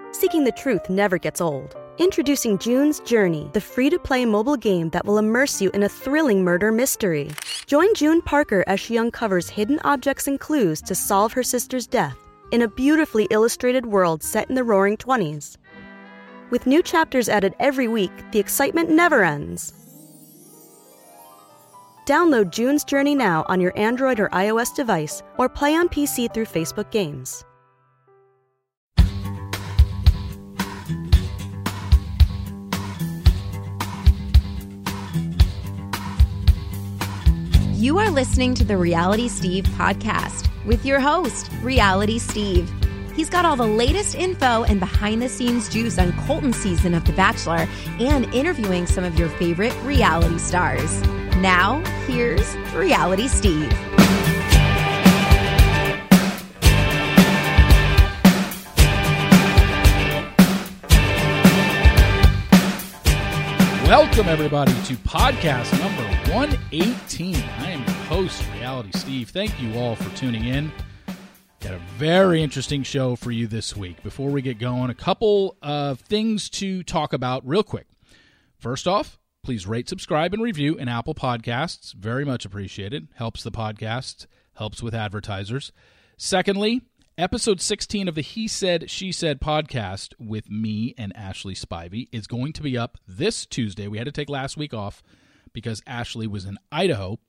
Seeking the truth never gets old. Introducing June's Journey, the free-to-play mobile game that will immerse you in a thrilling murder mystery. Join June Parker as she uncovers hidden objects and clues to solve her sister's death in a beautifully illustrated world set in the Roaring '20s. With new chapters added every week, the excitement never ends. Download June's Journey now on your Android or iOS device, or play on PC through Facebook Games. You are listening to the Reality Steve podcast with your host, Reality Steve. He's got all the latest info and behind-the-scenes juice on Colton's season of The Bachelor and interviewing some of your favorite reality stars. Now, here's Reality Steve. Welcome, everybody, to podcast number 118. I am your host, Reality Steve. Thank you all for tuning in. Got a very interesting show for you this week. Before we get going, a couple of things to talk about real quick. First off, please rate, subscribe, and review in Apple Podcasts. Very much appreciated. Helps the podcast, helps with advertisers. Secondly, episode 16 of the He Said, She Said podcast with me and Ashley Spivey is going to be up this Tuesday. We had to take last week off because Ashley was in Idaho.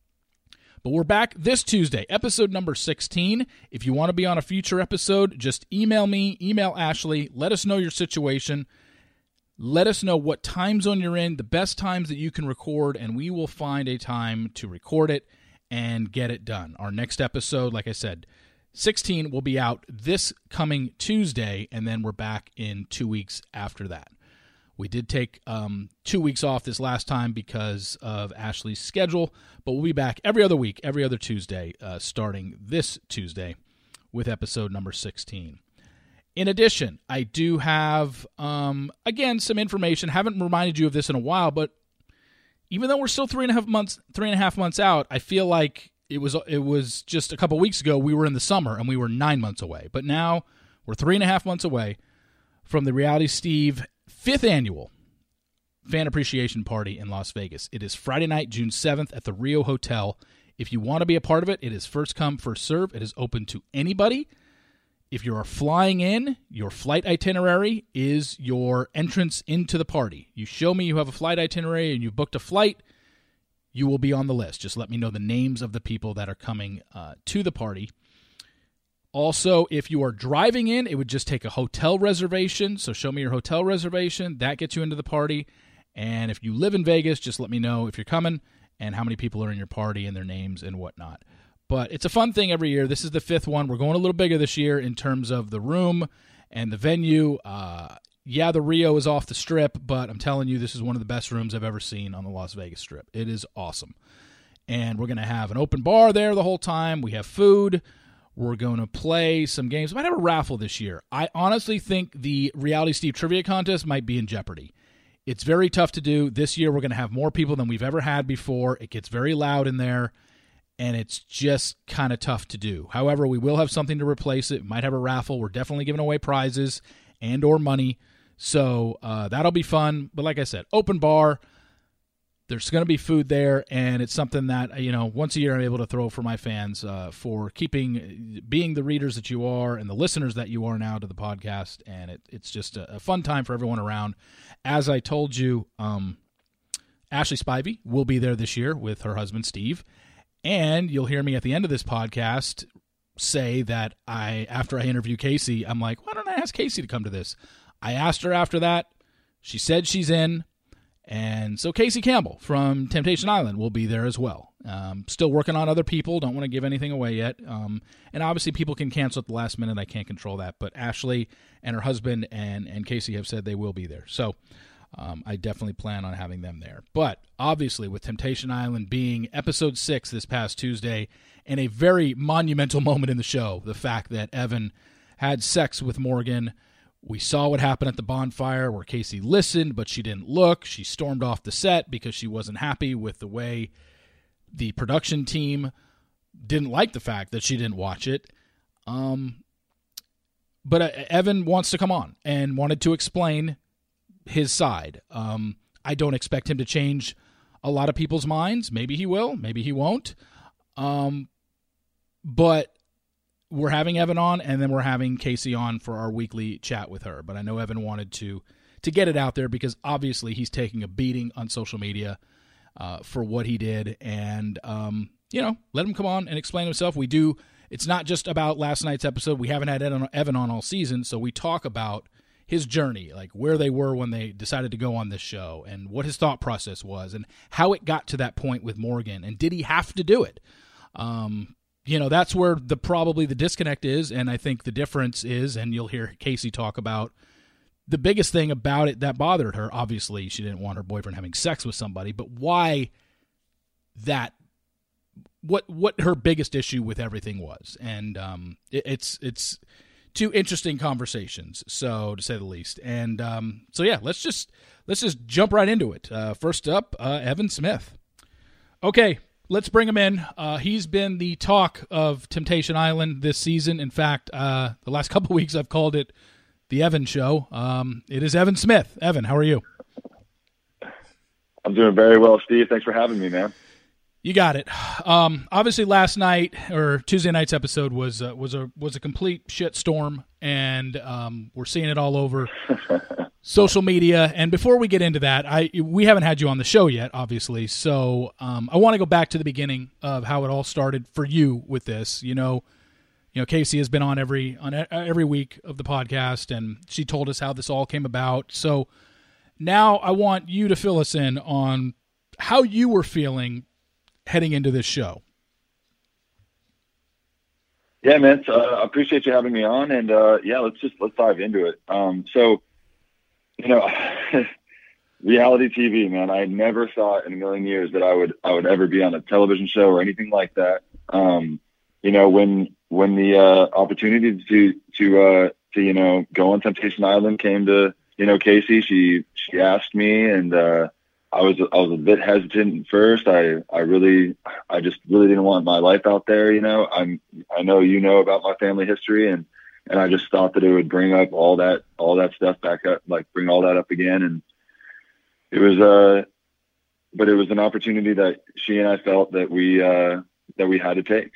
But we're back this Tuesday, episode number 16. If you want to be on a future episode, just email me, email Ashley. Let us know your situation. Let us know what time zone you're in, the best times that you can record, and we will find a time to record it and get it done. Our next episode, like I said, 16 will be out this coming Tuesday, and then we're back in 2 weeks after that. We did take 2 weeks off this last time because of Ashley's schedule, but we'll be back every other week, every other Tuesday, starting this Tuesday with episode number 16. In addition, I do have, again, some information. Haven't reminded you of this in a while, but even though we're still 3.5 months out, I feel like it was just a couple weeks ago we were in the summer and we were 9 months away. But now we're 3.5 months away from the Reality Steve 5th annual Fan Appreciation Party in Las Vegas. It is Friday night, June 7th at the Rio Hotel. If you want to be a part of it, it is first come, first serve. It is open to anybody. If you are flying in, your flight itinerary is your entrance into the party. You show me you have a flight itinerary and you've booked a flight, you will be on the list. Just let me know the names of the people that are coming to the party. Also, if you are driving in, it would just take a hotel reservation. So show me your hotel reservation. That gets you into the party. And if you live in Vegas, just let me know if you're coming and how many people are in your party and their names and whatnot. But it's a fun thing every year. This is the 5th one. We're going a little bigger this year in terms of the room and the venue. Yeah, the Rio is off the strip, but I'm telling you, this is one of the best rooms I've ever seen on the Las Vegas Strip. It is awesome. And we're going to have an open bar there the whole time. We have food. We're going to play some games. We might have a raffle this year. I honestly think the Reality Steve Trivia Contest might be in jeopardy. It's very tough to do. This year, we're going to have more people than we've ever had before. It gets very loud in there, and it's just kind of tough to do. However, we will have something to replace it. We might have a raffle. We're definitely giving away prizes and or money. So that'll be fun. But like I said, open bar. There's going to be food there, and it's something that, once a year I'm able to throw for my fans for being the readers that you are and the listeners that you are now to the podcast, and it's just a fun time for everyone around. As I told you, Ashley Spivey will be there this year with her husband, Steve, and you'll hear me at the end of this podcast say that after I interview Casey, I'm like, why don't I ask Casey to come to this? I asked her after that. She said she's in. And so Casey Campbell from Temptation Island will be there as well. Still working on other people. Don't want to give anything away yet. And obviously people can cancel at the last minute. I can't control that. But Ashley and her husband and Casey have said they will be there. So I definitely plan on having them there. But obviously with Temptation Island being episode 6 this past Tuesday and a very monumental moment in the show, the fact that Evan had sex with Morgan. We saw what happened at the bonfire where Casey listened, but she didn't look. She stormed off the set because she wasn't happy with the way the production team didn't like the fact that she didn't watch it. but Evan wants to come on and wanted to explain his side. I don't expect him to change a lot of people's minds. Maybe he will, maybe he won't. But we're having Evan on, and then we're having Casey on for our weekly chat with her. But I know Evan wanted to get it out there because obviously he's taking a beating on social media for what he did. And, let him come on and explain himself. We do. It's not just about last night's episode. We haven't had Evan on all season, so we talk about his journey, like where they were when they decided to go on this show and what his thought process was and how it got to that point with Morgan. And did he have to do it? That's where probably the disconnect is. And I think the difference is, and you'll hear Casey talk about the biggest thing about it that bothered her. Obviously, she didn't want her boyfriend having sex with somebody, but why that, what her biggest issue with everything was. And it's two interesting conversations, so to say the least. And let's just jump right into it. First up, Evan Smith. Okay, let's bring him in. He's been the talk of Temptation Island this season. In fact, the last couple of weeks I've called it the Evan Show. It is Evan Smith. Evan, how are you? I'm doing very well, Steve. Thanks for having me, man. You got it. Obviously, last night or Tuesday night's episode was a complete shit storm, and we're seeing it all over social media. And before we get into that, we haven't had you on the show yet, obviously. So I want to go back to the beginning of how it all started for you with this. Casey has been on every week of the podcast, and she told us how this all came about. So now I want you to fill us in on how you were feeling heading into this show. Yeah, man. I appreciate you having me on, and let's dive into it. Reality TV, man. I never thought in a million years that I would ever be on a television show or anything like that. When the opportunity to go on Temptation Island came to Casey, she asked me, and I was a bit hesitant at first. I just really didn't want my life out there. I know about my family history, and I just thought that it would bring up all that stuff back up, like bring all that up again. And it was but it was an opportunity that she and I felt that we had to take.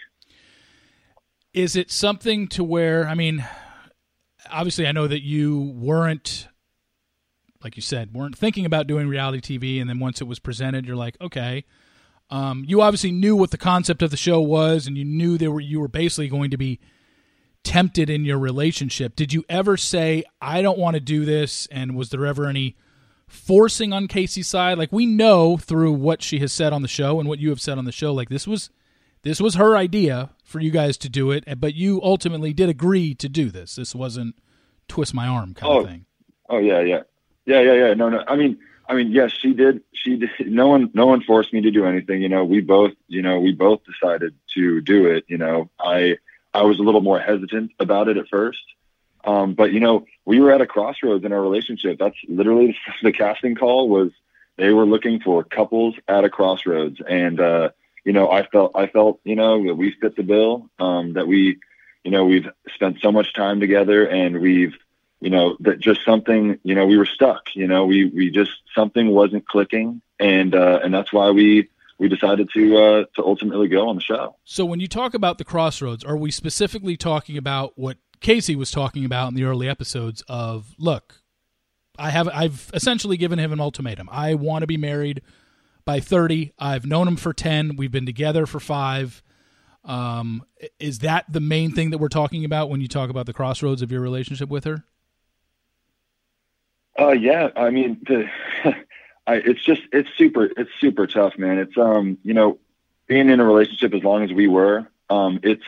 Is it something to where, obviously I know that you weren't, like you said, weren't thinking about doing reality TV, and then once it was presented, you're like, okay. You obviously knew what the concept of the show was, and you knew you were basically going to be tempted in your relationship. Did you ever say, I don't want to do this, and was there ever any forcing on Casey's side? Like, we know through what she has said on the show and what you have said on the show, like this was her idea for you guys to do it, but you ultimately did agree to do this. This wasn't twist my arm kind of thing. Oh, yeah. Yeah. No. I mean, yes, she did. No one forced me to do anything. We both decided to do it. I was a little more hesitant about it at first. But we were at a crossroads in our relationship. That's literally the casting call was, they were looking for couples at a crossroads. And, I felt, that we fit the bill, that we've spent so much time together, and we've, that just something, we were stuck, we just, something wasn't clicking. And that's why we decided to ultimately go on the show. So when you talk about the crossroads, are we specifically talking about what Casey was talking about in the early episodes of, look, I've essentially given him an ultimatum. I want to be married by 30. I've known him for 10. We've been together for 5. Is that the main thing that we're talking about when you talk about the crossroads of your relationship with her? Yeah. I mean, it's super tough, man. It's, being in a relationship as long as we were, it's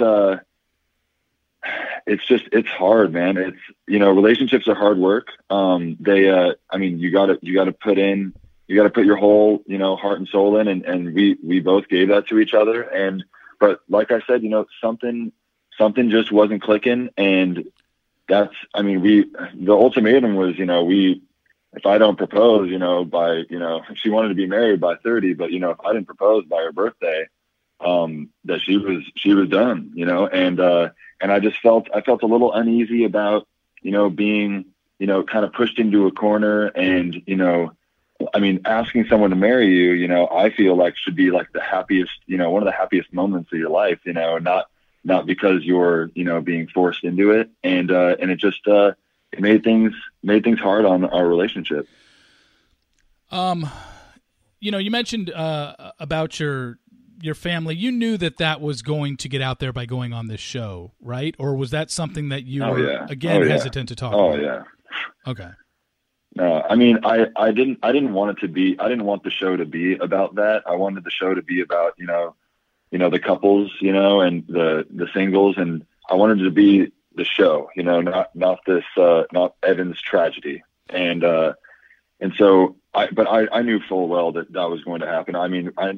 hard, man. It's, relationships are hard work. You gotta put your whole, heart and soul in, and we both gave that to each other. But like I said, something just wasn't clicking. And that's, the ultimatum was, if I don't propose, by, she wanted to be married by 30, but, if I didn't propose by her birthday, that she was done, and I felt a little uneasy about being, kind of pushed into a corner and, I mean, asking someone to marry you, I feel like should be like the happiest, one of the happiest moments of your life, not because you're, being forced into it. And it just, it made things hard on our relationship. You mentioned, about your family. You knew that was going to get out there by going on this show, right? Or was that something that you were hesitant to talk about? Oh yeah. Okay. No, I mean, I didn't want the show to be about that. I wanted the show to be about, the couples, and the singles, and I wanted it to be the show, not this, not Evan's tragedy. And so I knew full well that was going to happen. I mean, I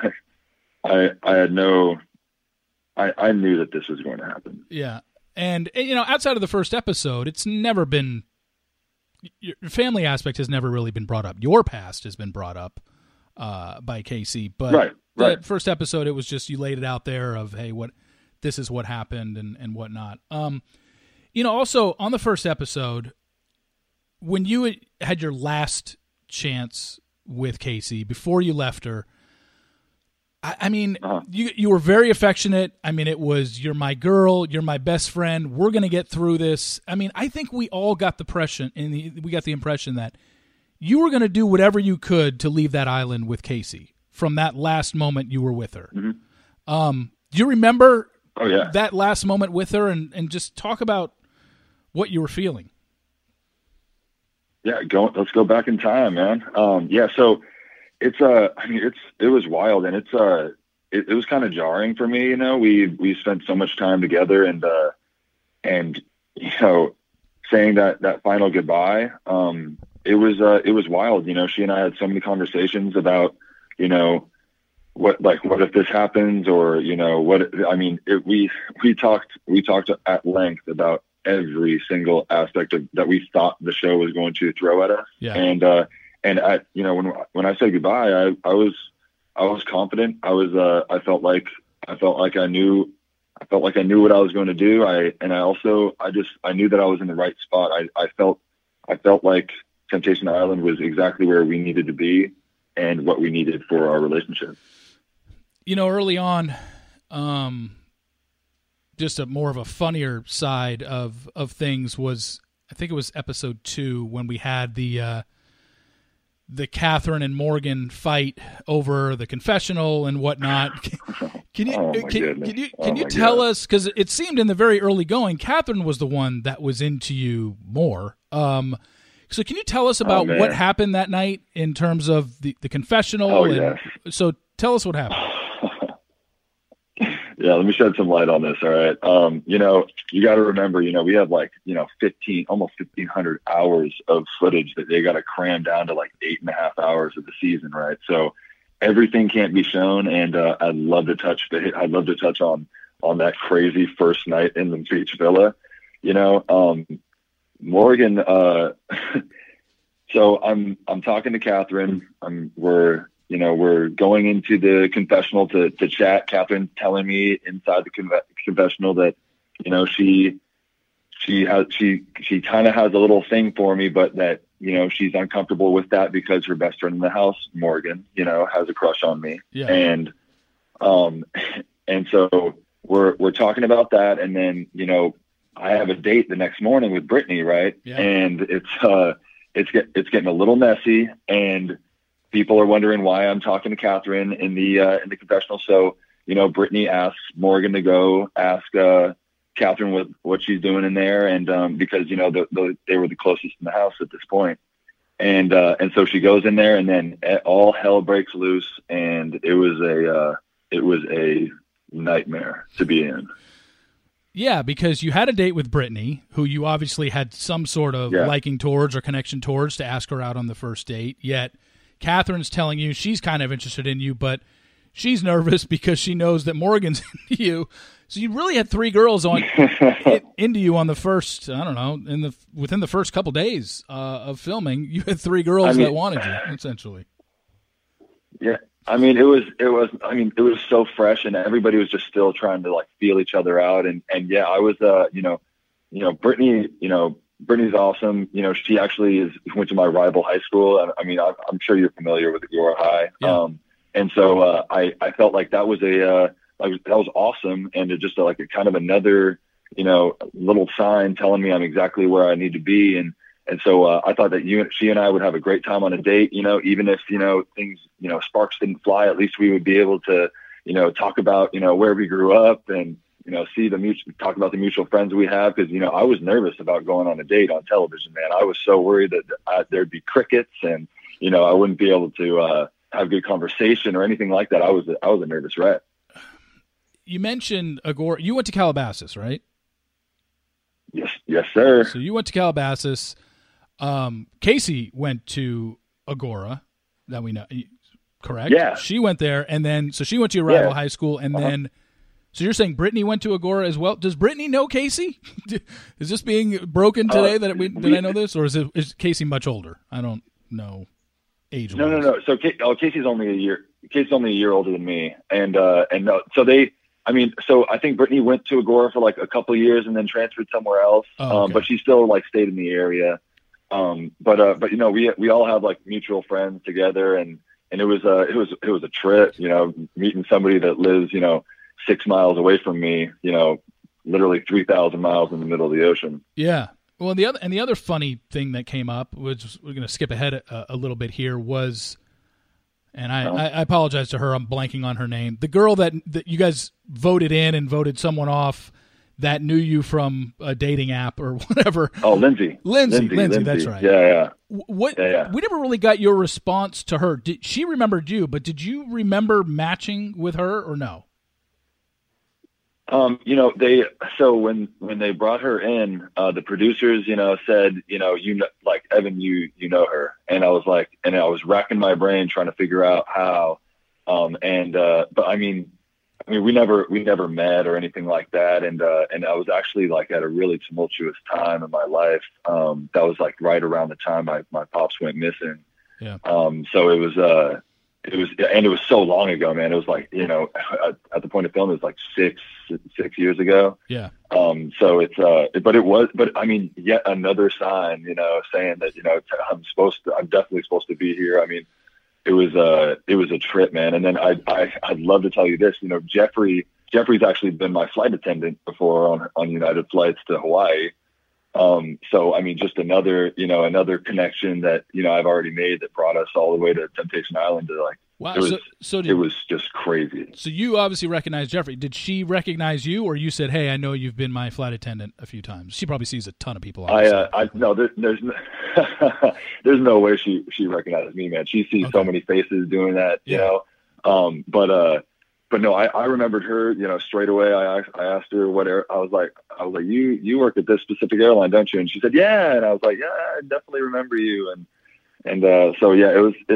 knew that this was going to happen. Yeah. And outside of the first episode, it's never been, your family aspect has never really been brought up. Your past has been brought up by Casey, but right. The first episode, it was just, you laid it out there of, hey, this is what happened and whatnot. Also on the first episode, when you had your last chance with Casey before you left her, I mean, you were very affectionate. I mean, it was, you're my girl, you're my best friend, we're going to get through this. I mean, I think we all got the impression that you were going to do whatever you could to leave that island with Casey from that last moment you were with her. Mm-hmm. Do you remember that last moment with her and just talk about what you were feeling? Yeah, let's go back in time, man. So it's it was wild, and it was kind of jarring for me. We spent so much time together, and saying that final goodbye, it was wild. She and I had so many conversations about, what if this happens, or we talked at length about every single aspect of that we thought the show was going to throw at us. Yeah. And at, when I said goodbye, I was confident. I felt like I knew what I was going to do. I knew that I was in the right spot. I felt like Temptation Island was exactly where we needed to be and what we needed for our relationship. Early on, just a more of a funnier side of things was, I think it was episode 2 when we had the Catherine and Morgan fight over the confessional and whatnot. Can you tell us, because it seemed in the very early going, Catherine was the one that was into you more. So can you tell us about what happened that night in terms of the confessional? So tell us what happened. Yeah, let me shed some light on this. All right. You got to remember, we have almost 1,500 hours of footage that they got to cram down to 8.5 hours of the season. Right. So everything can't be shown. And I'd love to touch on that crazy first night in the beach villa, Morgan. So I'm talking to Catherine. We're going into the confessional to chat. Catherine telling me inside the confessional that, she kind of has a little thing for me, but that, she's uncomfortable with that because her best friend in the house, Morgan, has a crush on me. Yeah. And so we're talking about that. And then, I have a date the next morning with Brittany. Right. Yeah. And it's getting a little messy, and people are wondering why I'm talking to Catherine in the confessional. So, Brittany asks Morgan to go ask Catherine what she's doing in there, and because they were the closest in the house at this point, and so she goes in there, and then all hell breaks loose, and it was a nightmare to be in. Yeah, because you had a date with Brittany, who you obviously had some sort of liking towards or connection towards, to ask her out on the first date. Yet Catherine's telling you she's kind of interested in you, but she's nervous because she knows that Morgan's into you. So you really had 3 girls into you on the first, I don't know, within the first couple days of filming. You had 3 girls that wanted you, essentially. Yeah. It was so fresh, and everybody was just still trying to feel each other out. And yeah, I was, Brittany, Brittany's awesome. You know, she actually went to my rival high school. I mean, I'm sure you're familiar with Agora High. Yeah. And so I felt like that was that was awesome, and it just like a kind of another, you know, little sign telling me I'm exactly where I need to be. And so I thought that she and I would have a great time on a date, you know, even if, you know, things, you know, sparks didn't fly, at least we would be able to, you know, talk about, you know, where we grew up and, you know, talk about the mutual friends we have. Cause, you know, I was nervous about going on a date on television, man. I was so worried that there'd be crickets and, you know, I wouldn't be able to have good conversation or anything like that. I was a nervous wreck. You mentioned Agora. You went to Calabasas, right? Yes, sir. So you went to Calabasas. Casey went to Agora, that we know, correct? Yeah. She went there, and then so she went to your rival high school, and then so you're saying Brittany went to Agora as well. Does Brittany know Casey? Is this being broken today did I know this, or is Casey much older? I don't know age. No. So Casey's only a year. Casey's only a year older than me, and no, so they. I mean, so I think Brittany went to Agora for like a couple of years and then transferred somewhere else. Okay. But she still like stayed in the area. But you know, we all have like mutual friends together, and it was a trip, you know, meeting somebody that lives, you know, 6 miles away from me, you know, literally 3,000 miles in the middle of the ocean. Yeah. Well, the other funny thing that came up, which we're going to skip ahead a little bit here, was, and I apologize to her, I'm blanking on her name. The girl that you guys voted in and voted someone off that knew you from a dating app or whatever. Oh, Lindsay, that's right. Yeah. We never really got your response to her. She remembered you, but did you remember matching with her or no? You know, when they brought her in, the producers, you know, said, you know, like Evan, you know her. And I was like, and I was racking my brain trying to figure out how, but I mean, we never met or anything like that. And I was actually like at a really tumultuous time in my life. That was like right around the time my pops went missing. Yeah. So it was so long ago, man. It was like, you know, at the point of film, it was like six years ago. Yeah. So but I mean, yet another sign, you know, saying that, you know, I'm definitely supposed to be here. I mean, it was a trip, man. And then I'd love to tell you this, you know, Jeffrey's actually been my flight attendant before on United flights to Hawaii. So, I mean, just another connection that, you know, I've already made that brought us all the way to Temptation Island to like, wow. It was just crazy. So you obviously recognized Jeffrey. Did she recognize you, or you said, "Hey, I know you've been my flight attendant a few times"? She probably sees a ton of people. No, there's no way she recognizes me, man. She sees so many faces doing that, you know. But no, I remembered her, you know, straight away. I asked her I was like, you work at this specific airline, don't you? And she said, yeah. And I was like, yeah, I definitely remember you. And so yeah,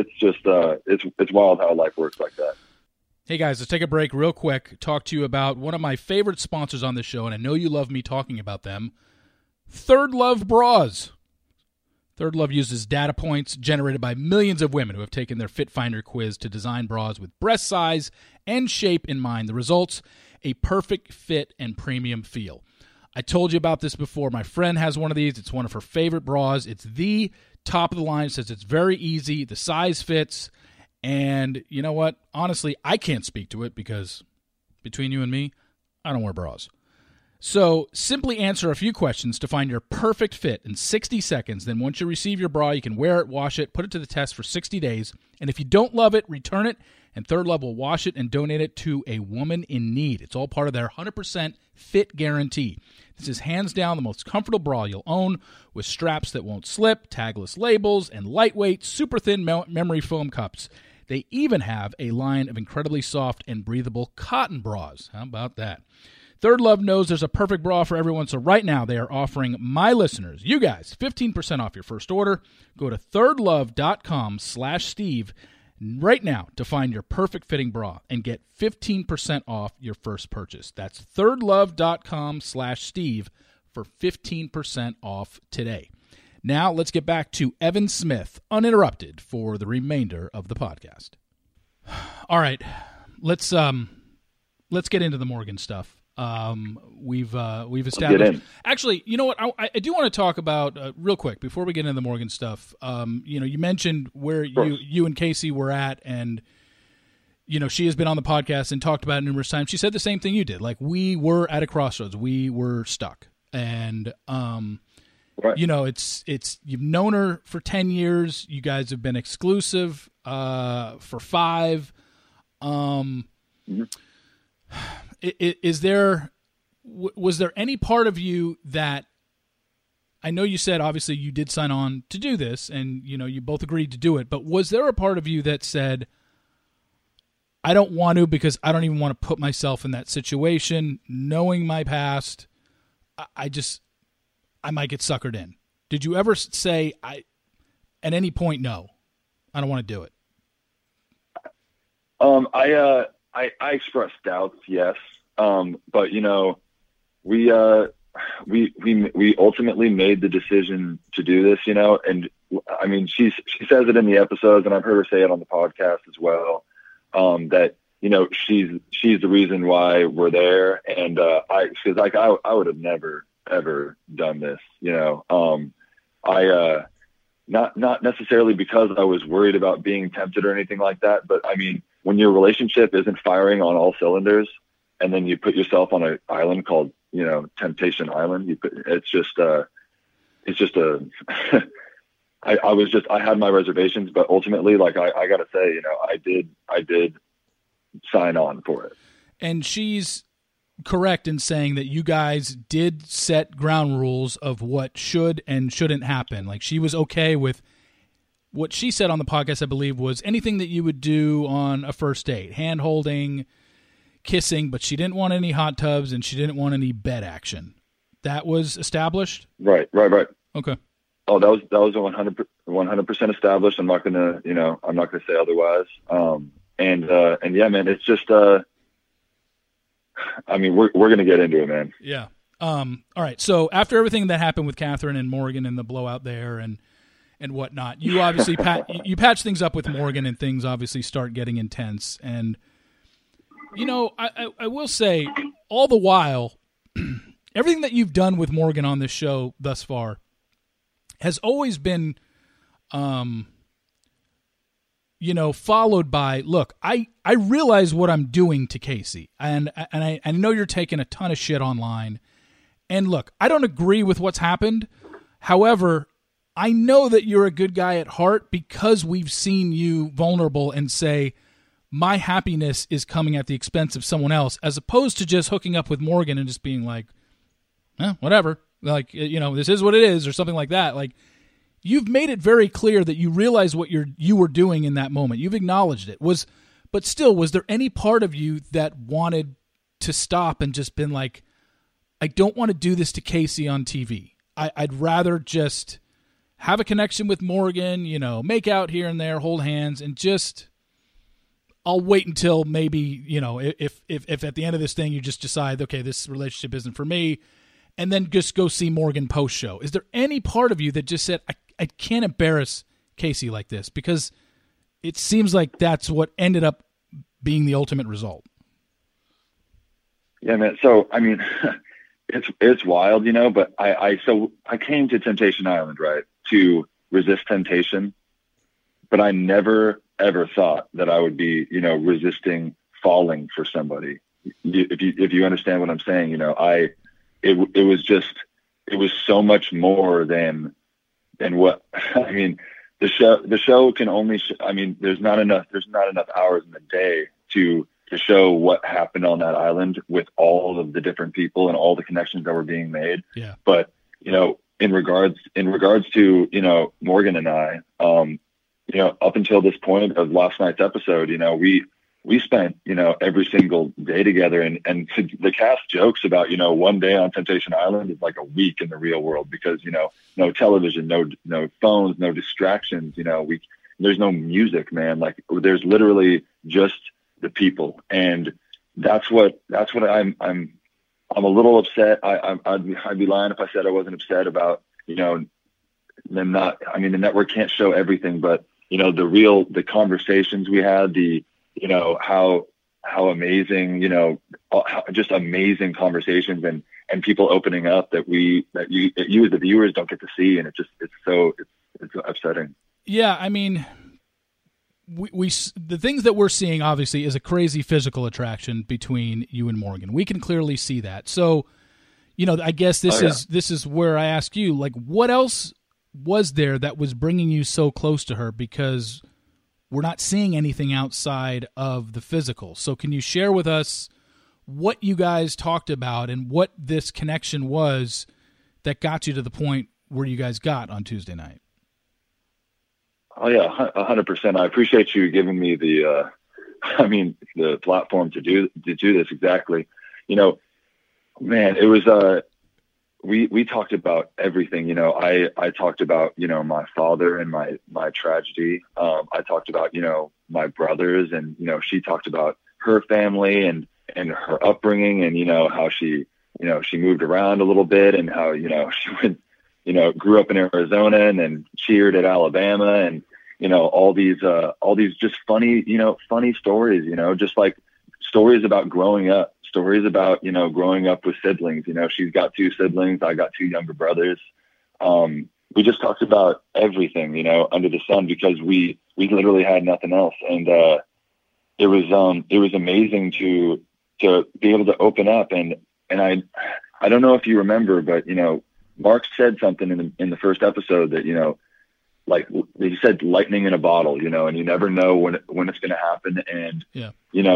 it's wild how life works like that. Hey guys, let's take a break real quick. Talk to you about one of my favorite sponsors on this show, and I know you love me talking about them. Third Love Bras. Third Love uses data points generated by millions of women who have taken their Fit Finder quiz to design bras with breast size and shape in mind. The results, a perfect fit and premium feel. I told you about this before. My friend has one of these. It's one of her favorite bras. It's the top of the line. It says it's very easy. The size fits. And you know what? Honestly, I can't speak to it because between you and me, I don't wear bras. So simply answer a few questions to find your perfect fit in 60 seconds. Then once you receive your bra, you can wear it, wash it, put it to the test for 60 days. And if you don't love it, return it, and Third Love will wash it and donate it to a woman in need. It's all part of their 100% fit guarantee. This is hands down the most comfortable bra you'll own, with straps that won't slip, tagless labels, and lightweight, super thin memory foam cups. They even have a line of incredibly soft and breathable cotton bras. How about that? Third Love knows there's a perfect bra for everyone, so right now they are offering my listeners, you guys, 15% off your first order. Go to thirdlove.com/Steve right now to find your perfect fitting bra and get 15% off your first purchase. That's thirdlove.com/Steve for 15% off today. Now let's get back to Evan Smith, uninterrupted, for the remainder of the podcast. All right, let's get into the Morgan stuff. We've established. Actually, you know what? I do want to talk about real quick before we get into the Morgan stuff. You mentioned where you and Casey were at, and she has been on the podcast and talked about it numerous times. She said the same thing you did. Like, we were at a crossroads. We were stuck, and right. It's you've known her for 10 years. You guys have been exclusive for 5. Mm-hmm. Was there any part of you that, I know you said obviously you did sign on to do this and you both agreed to do it, but was there a part of you that said, I don't want to because I don't even want to put myself in that situation, knowing my past, I might get suckered in? Did you ever say, at any point, no, I don't want to do it? I expressed doubts, yes. But we ultimately made the decision to do this, and I mean, she says it in the episodes, and I've heard her say it on the podcast as well, that, she's the reason why we're there. And, cause like, I would have never, ever done this, not necessarily because I was worried about being tempted or anything like that. But I mean, when your relationship isn't firing on all cylinders, and then you put yourself on an island called, Temptation Island, I had my reservations, but ultimately, like, I gotta say, I did sign on for it. And she's correct in saying that you guys did set ground rules of what should and shouldn't happen. Like, she was okay with what she said on the podcast, I believe, was anything that you would do on a first date, hand holding, kissing, but she didn't want any hot tubs and she didn't want any bed action. That was established? Right. Okay. Oh, that was 100% established. I'm not gonna say otherwise. And yeah, man, it's just, I mean, we're going to get into it, man. Yeah. All right. So after everything that happened with Catherine and Morgan and the blowout there and whatnot, you obviously you patch things up with Morgan, and things obviously start getting intense. And, I will say, all the while, everything that you've done with Morgan on this show thus far has always been, followed by, look, I realize what I'm doing to Casey, and I know you're taking a ton of shit online, and look, I don't agree with what's happened. However, I know that you're a good guy at heart because we've seen you vulnerable and say, my happiness is coming at the expense of someone else, as opposed to just hooking up with Morgan and just being like, whatever, like, this is what it is, or something like that. Like, you've made it very clear that you realize what you were doing in that moment. You've acknowledged it. But still, was there any part of you that wanted to stop and just been like, I don't want to do this to Casey on TV. I'd rather just have a connection with Morgan, make out here and there, hold hands, and just, I'll wait until maybe, if at the end of this thing you just decide, okay, this relationship isn't for me, and then just go see Morgan post-show. Is there any part of you that just said, I can't embarrass Casey like this? Because it seems like that's what ended up being the ultimate result. Yeah, man. So, I mean, it's wild, but I came to Temptation Island, right, to resist temptation, but I never, ever thought that I would be, resisting falling for somebody. If you understand what I'm saying, it was so much more than what, I mean, the show can only, there's not enough hours in the day to show what happened on that island with all of the different people and all the connections that were being made. Yeah. But, in regards to, Morgan and I, up until this point of last night's episode, we spent, every single day together, and the cast jokes about, one day on Temptation Island is like a week in the real world because, no television, no phones, no distractions, there's no music, man. Like, there's literally just the people. And that's what I'm a little upset. I'd be lying if I said I wasn't upset about, them not, the network can't show everything, but, the conversations we had, how how amazing, just amazing conversations and people opening up that you as the viewers don't get to see. And it's upsetting. Yeah. I mean, we the things that we're seeing obviously is a crazy physical attraction between you and Morgan. We can clearly see that. So, I guess this is where I ask you, like, what else was there that was bringing you so close to her? Because we're not seeing anything outside of the physical. So can you share with us what you guys talked about and what this connection was that got you to the point where you guys got on Tuesday night? Oh yeah, 100%. I appreciate you giving me the platform to do this. Exactly. Man, it was, we talked about everything. I talked about, my father and my tragedy. I talked about, my brothers, and, she talked about her family and her upbringing, and, how she moved around a little bit, and how, she went, grew up in Arizona and then cheered at Alabama, and, all these just funny stories, just like stories about growing up. Stories about, growing up with siblings. She's got 2 siblings. I got 2 younger brothers. We just talked about everything, under the sun, because we literally had nothing else. And it was amazing to be able to open up. And I don't know if you remember, but, Mark said something in the first episode that, like he said, lightning in a bottle, and you never know when it's going to happen. And, yeah.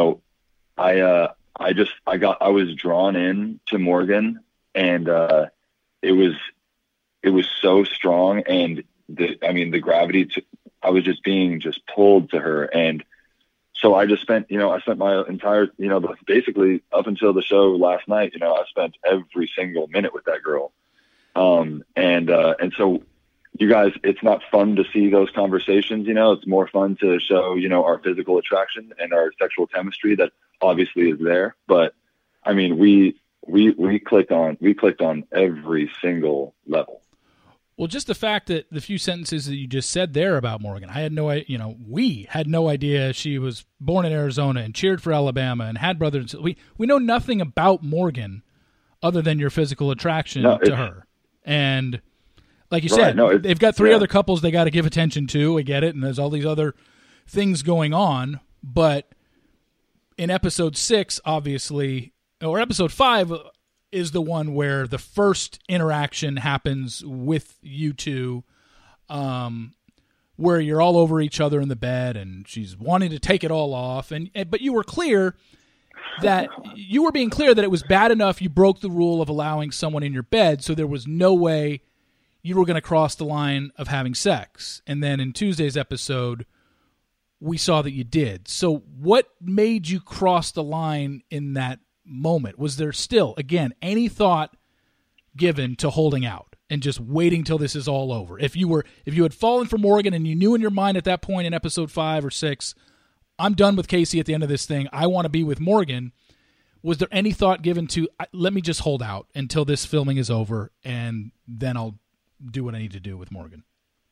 I was drawn in to Morgan, and it was so strong, and the gravity I was just being pulled to her. And so I just spent my entire, basically up until the show last night, I spent every single minute with that girl. And so you guys, it's not fun to see those conversations, it's more fun to show, our physical attraction and our sexual chemistry that obviously is there. But I mean, we clicked on every single level. Well, just the fact that the few sentences that you just said there about Morgan, we had no idea she was born in Arizona and cheered for Alabama and had brothers. We know nothing about Morgan other than your physical attraction to her. And like you said, they've got 3 other couples they got to give attention to. I get it. And there's all these other things going on. But in episode 6, obviously, or episode 5 is the one where the first interaction happens with you two, where you're all over each other in the bed and she's wanting to take it all off. But you were clear that you were being clear that it was bad enough you broke the rule of allowing someone in your bed, so there was no way you were going to cross the line of having sex. And then in Tuesday's episode, we saw that you did. So what made you cross the line in that moment? Was there still, again, any thought given to holding out and just waiting till this is all over? If you had fallen for Morgan and you knew in your mind at that point in episode 5 or 6, I'm done with Casey at the end of this thing, I want to be with Morgan, was there any thought given to, let me just hold out until this filming is over and then I'll do what I need to do with Morgan?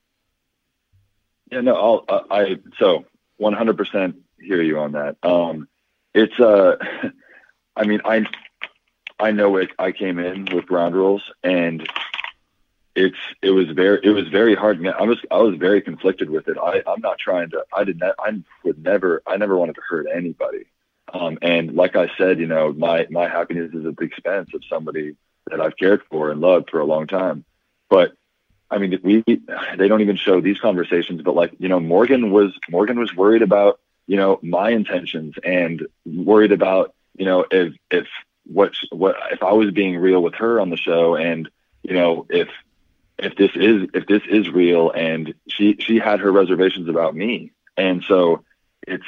Yeah, no, so 100% hear you on that. I know it. I came in with ground rules, and it was very hard. I was very conflicted with it. I'm not trying to. I never wanted to hurt anybody. And like I said, my happiness is at the expense of somebody that I've cared for and loved for a long time. But I mean, they don't even show these conversations, but like, Morgan was worried about, my intentions, and worried about, if I was being real with her on the show, and, if this is real, and she had her reservations about me. And so it's,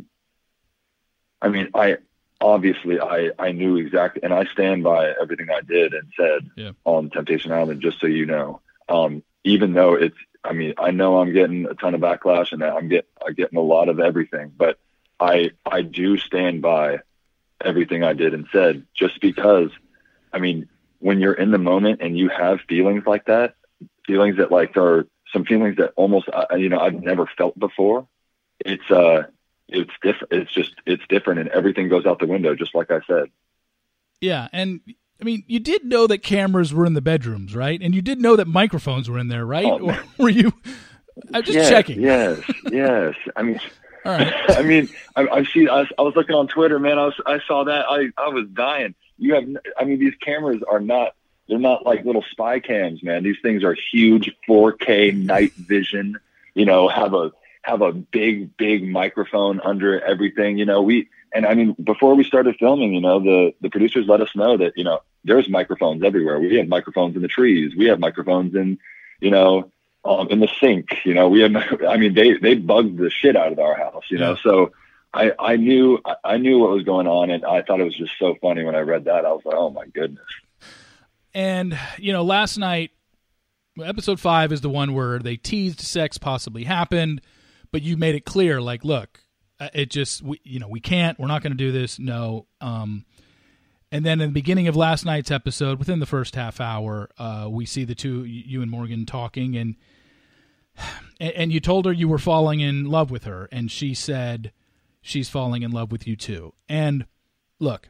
I mean, I knew exactly, and I stand by everything I did and said on Temptation Island, just so you know. Even though I know I'm getting a ton of backlash, and I'm getting a lot of everything, but I do stand by everything I did and said, just because, I mean, when you're in the moment and you have feelings like that, feelings that like are some feelings that almost, I've never felt before. It's it's different. It's different, and everything goes out the window, just like I said. Yeah, and I mean, you did know that cameras were in the bedrooms, right? And you did know that microphones were in there, right? Oh, or were you? I'm just checking. Yes. I mean, all right. I mean, I was looking on Twitter, man. I saw that. I was dying. These cameras are not. They're not like little spy cams, man. These things are huge, 4K night vision. You know, have a big microphone under everything. You know, before we started filming, you know, the producers let us know that, you know, there's microphones everywhere. We have microphones in the trees. We have microphones in, you know, in the sink. You know, they bugged the shit out of our house. You know, so I knew what was going on, and I thought it was just so funny when I read that. I was like, oh my goodness. And, you know, last night, episode 5 is the one where they teased sex possibly happened, but you made it clear, like, look, we can't, we're not going to do this. No. And then in the beginning of last night's episode, within the first half hour, we see the two, you and Morgan, talking, and you told her you were falling in love with her, and she said she's falling in love with you too. And look,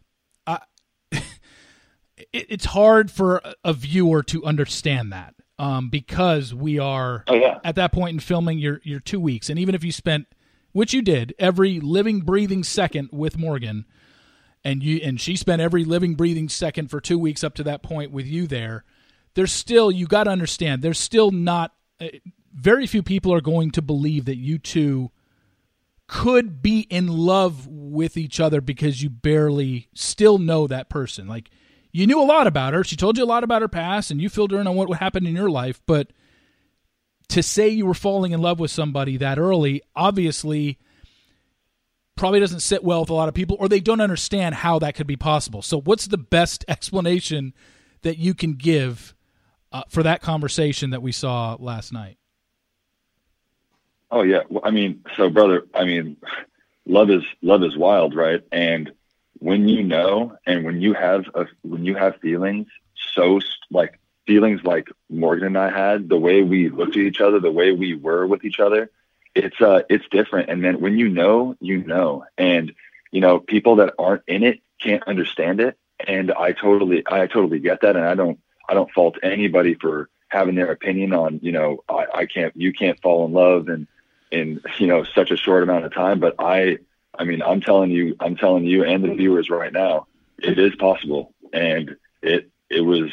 it's hard for a viewer to understand that because we are at that point in filming your 2 weeks. And even if you spent, which you did, every living, breathing second with Morgan, and she spent every living, breathing second for 2 weeks up to that point with you there's still, you got to understand, there's still not, very few people are going to believe that you two could be in love with each other because you barely still know that person. Like, you knew a lot about her. She told you a lot about her past, and you filled her in on what happened in your life. But to say you were falling in love with somebody that early, obviously, probably doesn't sit well with a lot of people, or they don't understand how that could be possible. So what's the best explanation that you can give for that conversation that we saw last night? Oh, yeah. Well, I mean, so, brother, I mean, love is wild, right? And when you know, and when you have feelings, feelings like Morgan and I had, the way we looked at each other, the way we were with each other, it's different. And then when you know, and, you know, people that aren't in it can't understand it. And I totally get that. And I don't fault anybody for having their opinion on, you know, you can't fall in love in, you know, such a short amount of time. But I mean, I'm telling you and the viewers right now, it is possible. And it was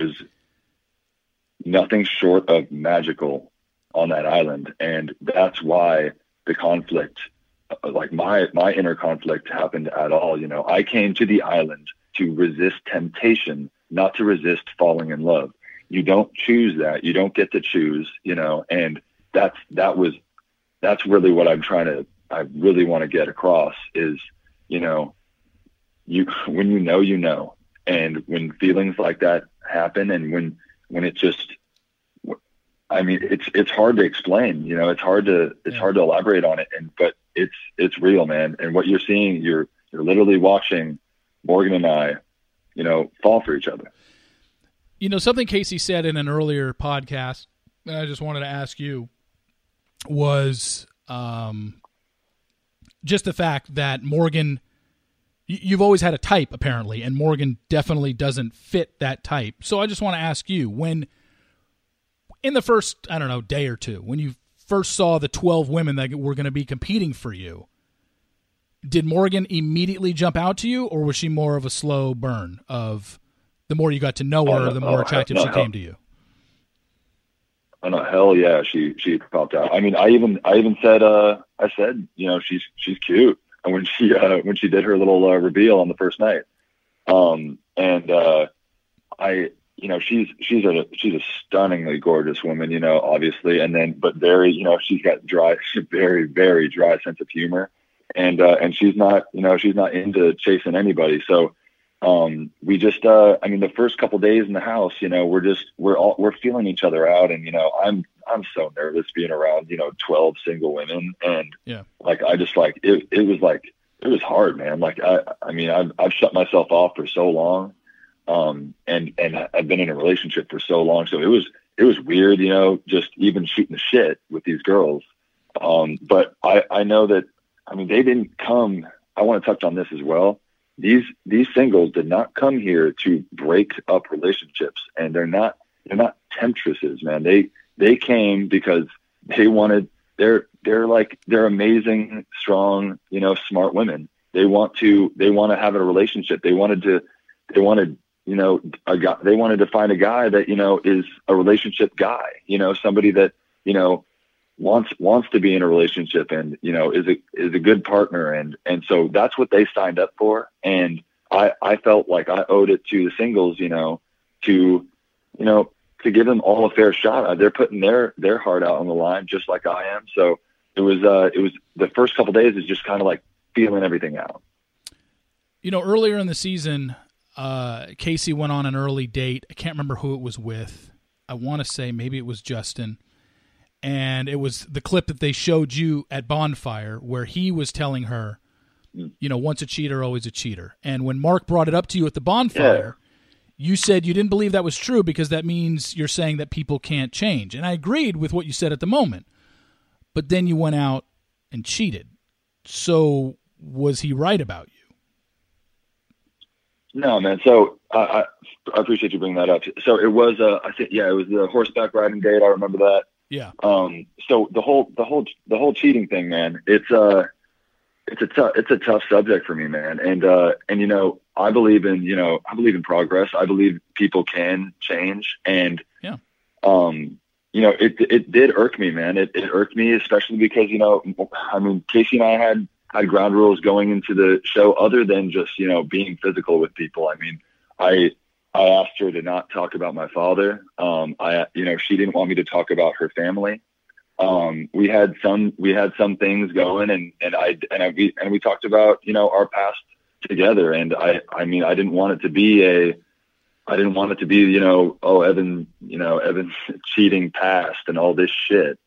nothing short of magical on that island. And that's why the conflict, like my inner conflict, happened at all. You know, I came to the island to resist temptation, not to resist falling in love. You don't choose that. You don't get to choose, you know, and that's really what I really want to get across is, you know, when you know, and when feelings like that happen, and when it just, I mean, it's hard to explain, you know, it's hard to elaborate on it. But it's real, man. And what you're seeing, you're literally watching Morgan and I, you know, fall for each other. You know, something Casey said in an earlier podcast, and I just wanted to ask you, was just the fact that Morgan, you've always had a type apparently, and Morgan definitely doesn't fit that type. So I just want to ask you, when in the first, I don't know, day or two, when you first saw the 12 women that were going to be competing for you, did Morgan immediately jump out to you, or was she more of a slow burn of the more you got to know her, the more attractive she came to you? Oh no, hell yeah, she popped out. I mean, I even said, you know, she's cute. And when she did her little reveal on the first night, you know, she's a stunningly gorgeous woman, you know, obviously, and then but very, you know, she's got very very dry sense of humor, and she's not into chasing anybody. So we just, I mean, the first couple days in the house, you know, we're feeling each other out. And, you know, I'm so nervous being around, you know, 12 single women. And like, I just like, it was hard, man. Like, I mean, I've shut myself off for so long. And I've been in a relationship for so long. So it was weird, you know, just even shooting the shit with these girls. But I know that they didn't come. I want to touch on this as well. These singles did not come here to break up relationships, and they're not temptresses, man. They came because they wanted. They're amazing, strong, smart women. They want to have a relationship. They wanted to find a guy that, is a relationship guy, somebody that, wants to be in a relationship and, is a good partner. And so that's what they signed up for. And I felt like I owed it to the singles, to give them all a fair shot. They're putting their heart out on the line just like I am. So it was the first couple of days is just kind of like feeling everything out. Earlier in the season, Casey went on an early date. I can't remember who it was with. I want to say maybe it was Justin. And it was the clip that they showed you at Bonfire where he was telling her, once a cheater, always a cheater. And when Mark brought it up to you at the Bonfire, you said you didn't believe that was true because that means you're saying that people can't change. And I agreed with what you said at the moment. But then you went out and cheated. So was he right about you? No, man. So I appreciate you bringing that up. So it was it was the horseback riding date. I remember that. Yeah. So the whole cheating thing, man, it's a tough subject for me, man. And I believe in progress. I believe people can change. And, it did irk me, man. It irked me, especially because, Casey and I had ground rules going into the show other than just, being physical with people. I asked her to not talk about my father. She didn't want me to talk about her family. We had some things going and we talked about, our past together. And I didn't want it to be Evan cheating past and all this shit.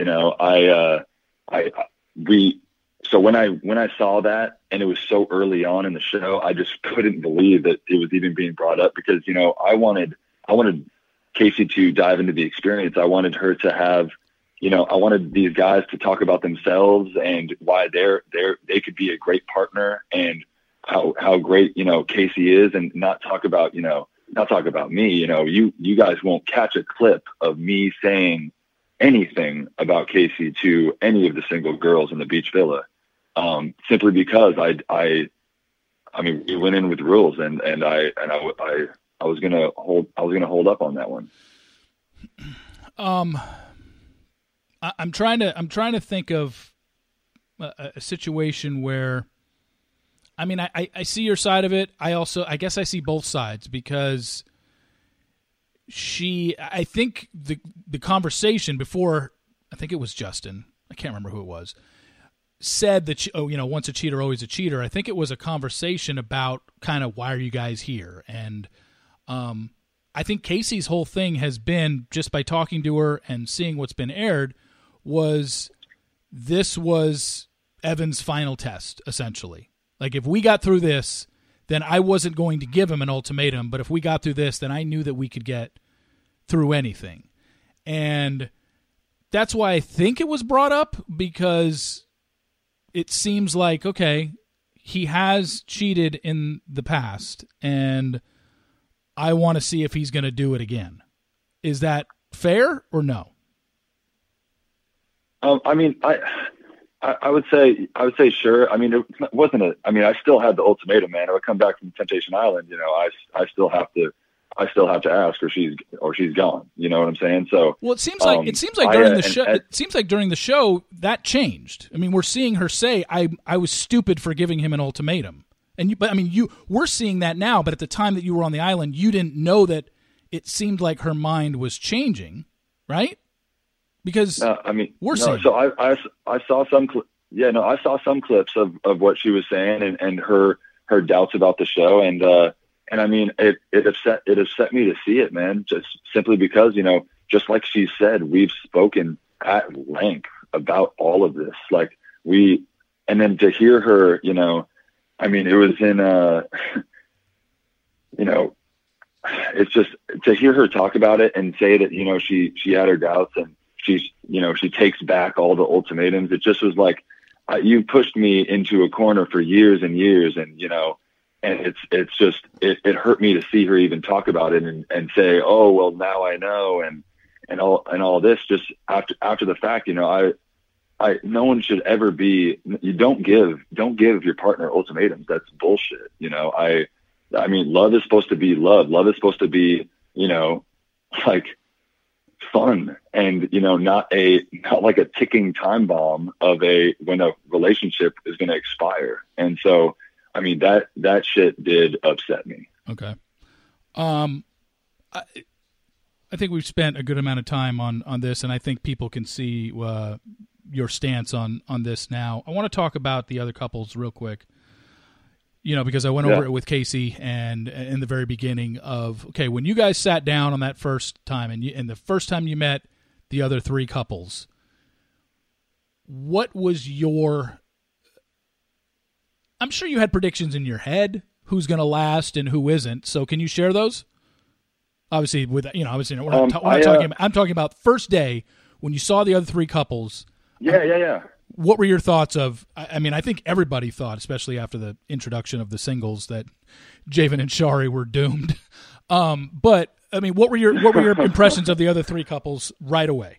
So when I saw that and it was so early on in the show, I just couldn't believe that it was even being brought up because, I wanted Casey to dive into the experience. I wanted her to have, I wanted these guys to talk about themselves and why they could be a great partner and how great, Casey is and not talk about me. You guys won't catch a clip of me saying anything about Casey to any of the single girls in the beach villa. Simply because we went in with rules and I was gonna hold up on that one. I'm trying to think of a situation where, I see your side of it. I guess I see both sides because I think the conversation before, I think it was Justin, I can't remember who it was, said that, once a cheater, always a cheater. I think it was a conversation about kind of why are you guys here? And I think Casey's whole thing has been, just by talking to her and seeing what's been aired, this was Evan's final test, essentially. Like, if we got through this, then I wasn't going to give him an ultimatum, but if we got through this, then I knew that we could get through anything. And that's why I think it was brought up, because it seems like, okay, he has cheated in the past, and I want to see if he's going to do it again. Is that fair or no? I would say sure. It wasn't I still had the ultimatum, man. I would come back from Temptation Island. I still have to ask, or she's gone. You know what I'm saying? So, well, it seems like during the show, it seems like during the show that changed. We're seeing her say, "I was stupid for giving him an ultimatum," we're seeing that now. But at the time that you were on the island, you didn't know that. It seemed like her mind was changing, right? Because we're seeing. So I saw some. I saw some clips of what she was saying and her doubts about the show, and it upset me to see it, man. Just simply because just like she said, we've spoken at length about all of this. And then to hear her, it was in it's just to hear her talk about it and say that she had her doubts and she takes back all the ultimatums. It just was like, you pushed me into a corner for years and years, and and it's just it hurt me to see her even talk about it and say, oh well, now I know, and all this just after the fact. No one should ever be. You don't give your partner ultimatums. That's bullshit. I mean, love is supposed to be love. Love is supposed to be like fun, and not like a ticking time bomb of when a relationship is going to expire. And so, I mean, that shit did upset me. Okay. I think we've spent a good amount of time on this, and I think people can see your stance on this now. I want to talk about the other couples real quick, because I went over it with Casey and in the very beginning of, okay, when you guys sat down on that first time and the first time you met the other three couples, what was I'm sure you had predictions in your head, who's going to last and who isn't. So can you share those? Obviously, obviously I'm talking about first day when you saw the other three couples. Yeah. What were your thoughts of? I mean, I think everybody thought, especially after the introduction of the singles, that Javen and Shari were doomed. But I mean, what were your impressions of the other three couples right away?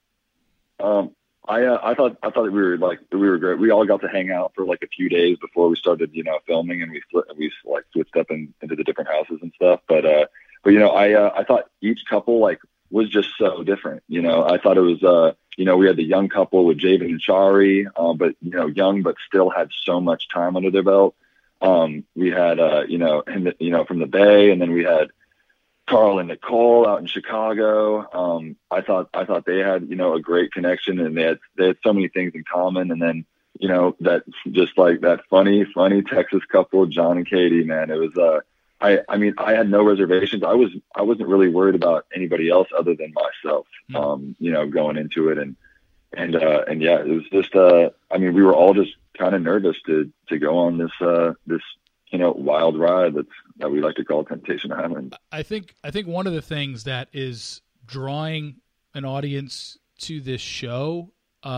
I thought that we were great. We all got to hang out for like a few days before we started, filming, and we switched up into the different houses and stuff. But I thought each couple was just so different. I thought it was we had the young couple with Javen and Shari, but young but still had so much time under their belt. We had from the Bay, and then we had Carl and Nicole out in Chicago. I thought they had, a great connection, and they had so many things in common. And then, that just like that funny Texas couple, John and Katie, man, it was, I mean, I had no reservations. I wasn't really worried about anybody else other than myself, going into it. And yeah, it was just, I mean, we were all just kind of nervous to go on this wild ride that we like to call Temptation Island. I think one of the things that is drawing an audience to this show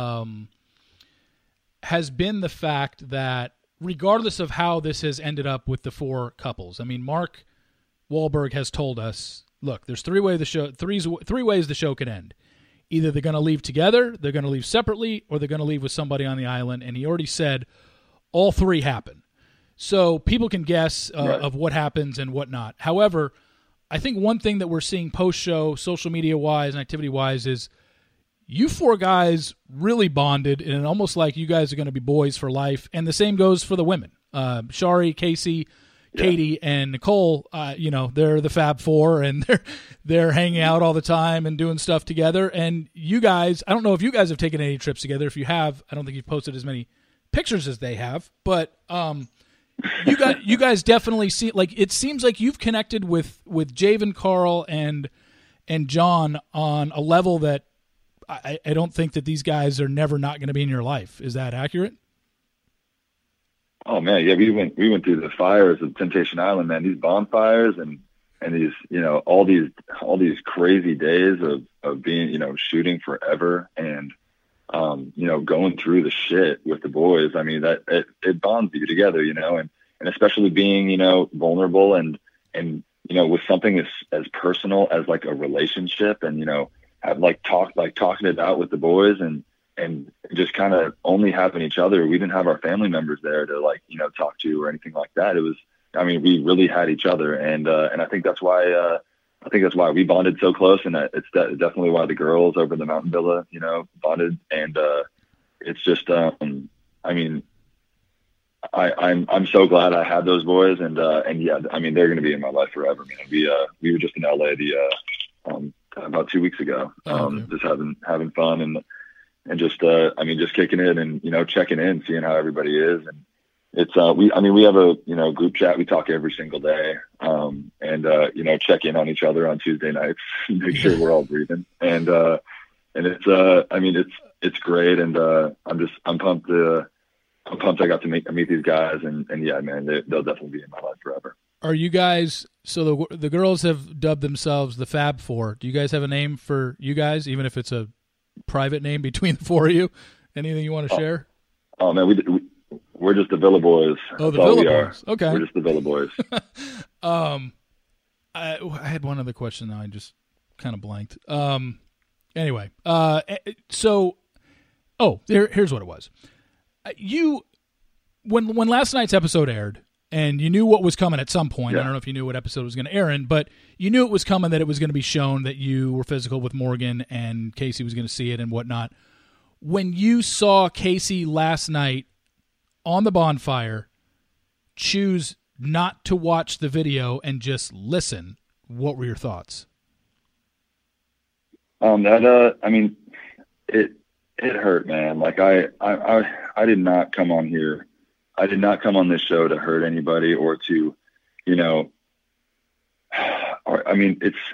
has been the fact that regardless of how this has ended up with the four couples, I mean, Mark Wahlberg has told us, look, there's three ways the show could end. Either they're going to leave together, they're going to leave separately, or they're going to leave with somebody on the island. And he already said all three happen. So people can guess right. of what happens and what not. However, I think one thing that we're seeing post-show, social media-wise and activity-wise, is you four guys really bonded, and almost like you guys are going to be boys for life. And the same goes for the women. Shari, Casey, Katie, and Nicole, they're the Fab Four, and they're hanging out all the time and doing stuff together. And you guys, I don't know if you guys have taken any trips together. If you have, I don't think you've posted as many pictures as they have. But you guys definitely see, like, it seems like you've connected with Javen, Carl, and John on a level that I don't think that these guys are never not going to be in your life. Is that accurate? Oh man, yeah, we went through the fires of Temptation Island, man. These bonfires and these, all these crazy days of being, shooting forever and going through the shit with the boys. I mean, that it bonds you together, and especially being, vulnerable and with something as personal as like a relationship, and have talking it out with the boys and just kind of only having each other. We didn't have our family members there to talk to or anything like that. It was, I mean, we really had each other, and I think that's why we bonded so close, and it's definitely why the girls over the Mountain Villa, bonded, and it's just, I mean, I'm so glad I had those boys, and yeah, I mean, they're going to be in my life forever, man. We were just in LA about 2 weeks ago, just having fun and just just kicking it and checking in, seeing how everybody is, and it's we have a group chat. We talk every single day, and check in on each other on Tuesday nights, make sure we're all breathing, and it's it's great, and I'm pumped. I'm pumped I got to meet these guys, and yeah, man, they'll definitely be in my life forever. Are you guys, so the girls have dubbed themselves the Fab Four. Do you guys have a name for you guys, even if it's a private name between the four of you? Anything you want to share? Oh man, we're just the Villa Boys. Oh, the That's all Villa we are. Boys. Okay. We're just the Villa Boys. I had one other question now. I just kind of blanked. Anyway, so here's what it was. When last night's episode aired, and you knew what was coming at some point. Yeah. I don't know if you knew what episode it was going to air in, but you knew it was coming, that it was going to be shown that you were physical with Morgan and Casey was going to see it and whatnot. When you saw Casey last night on the bonfire choose not to watch the video and just listen, what were your thoughts? I mean, it hurt, man. Like I did not come on here. I did not come on this show to hurt anybody or to, I mean,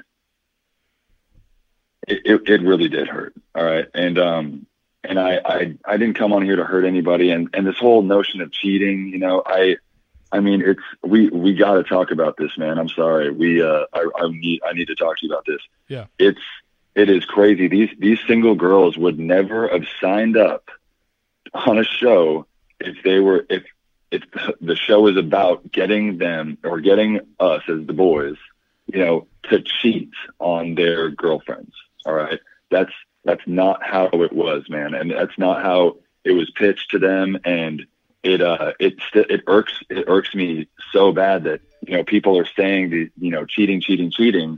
it really did hurt. All right. And I didn't come on here to hurt anybody. And this whole notion of cheating, I mean, we got to talk about this, man. I'm sorry. I need to talk to you about this. Yeah. It is crazy. These single girls would never have signed up on a show if the show is about getting them or getting us as the boys, to cheat on their girlfriends. All right. That's not how it was, man. And that's not how it was pitched to them. And it irks me so bad that, people are saying cheating.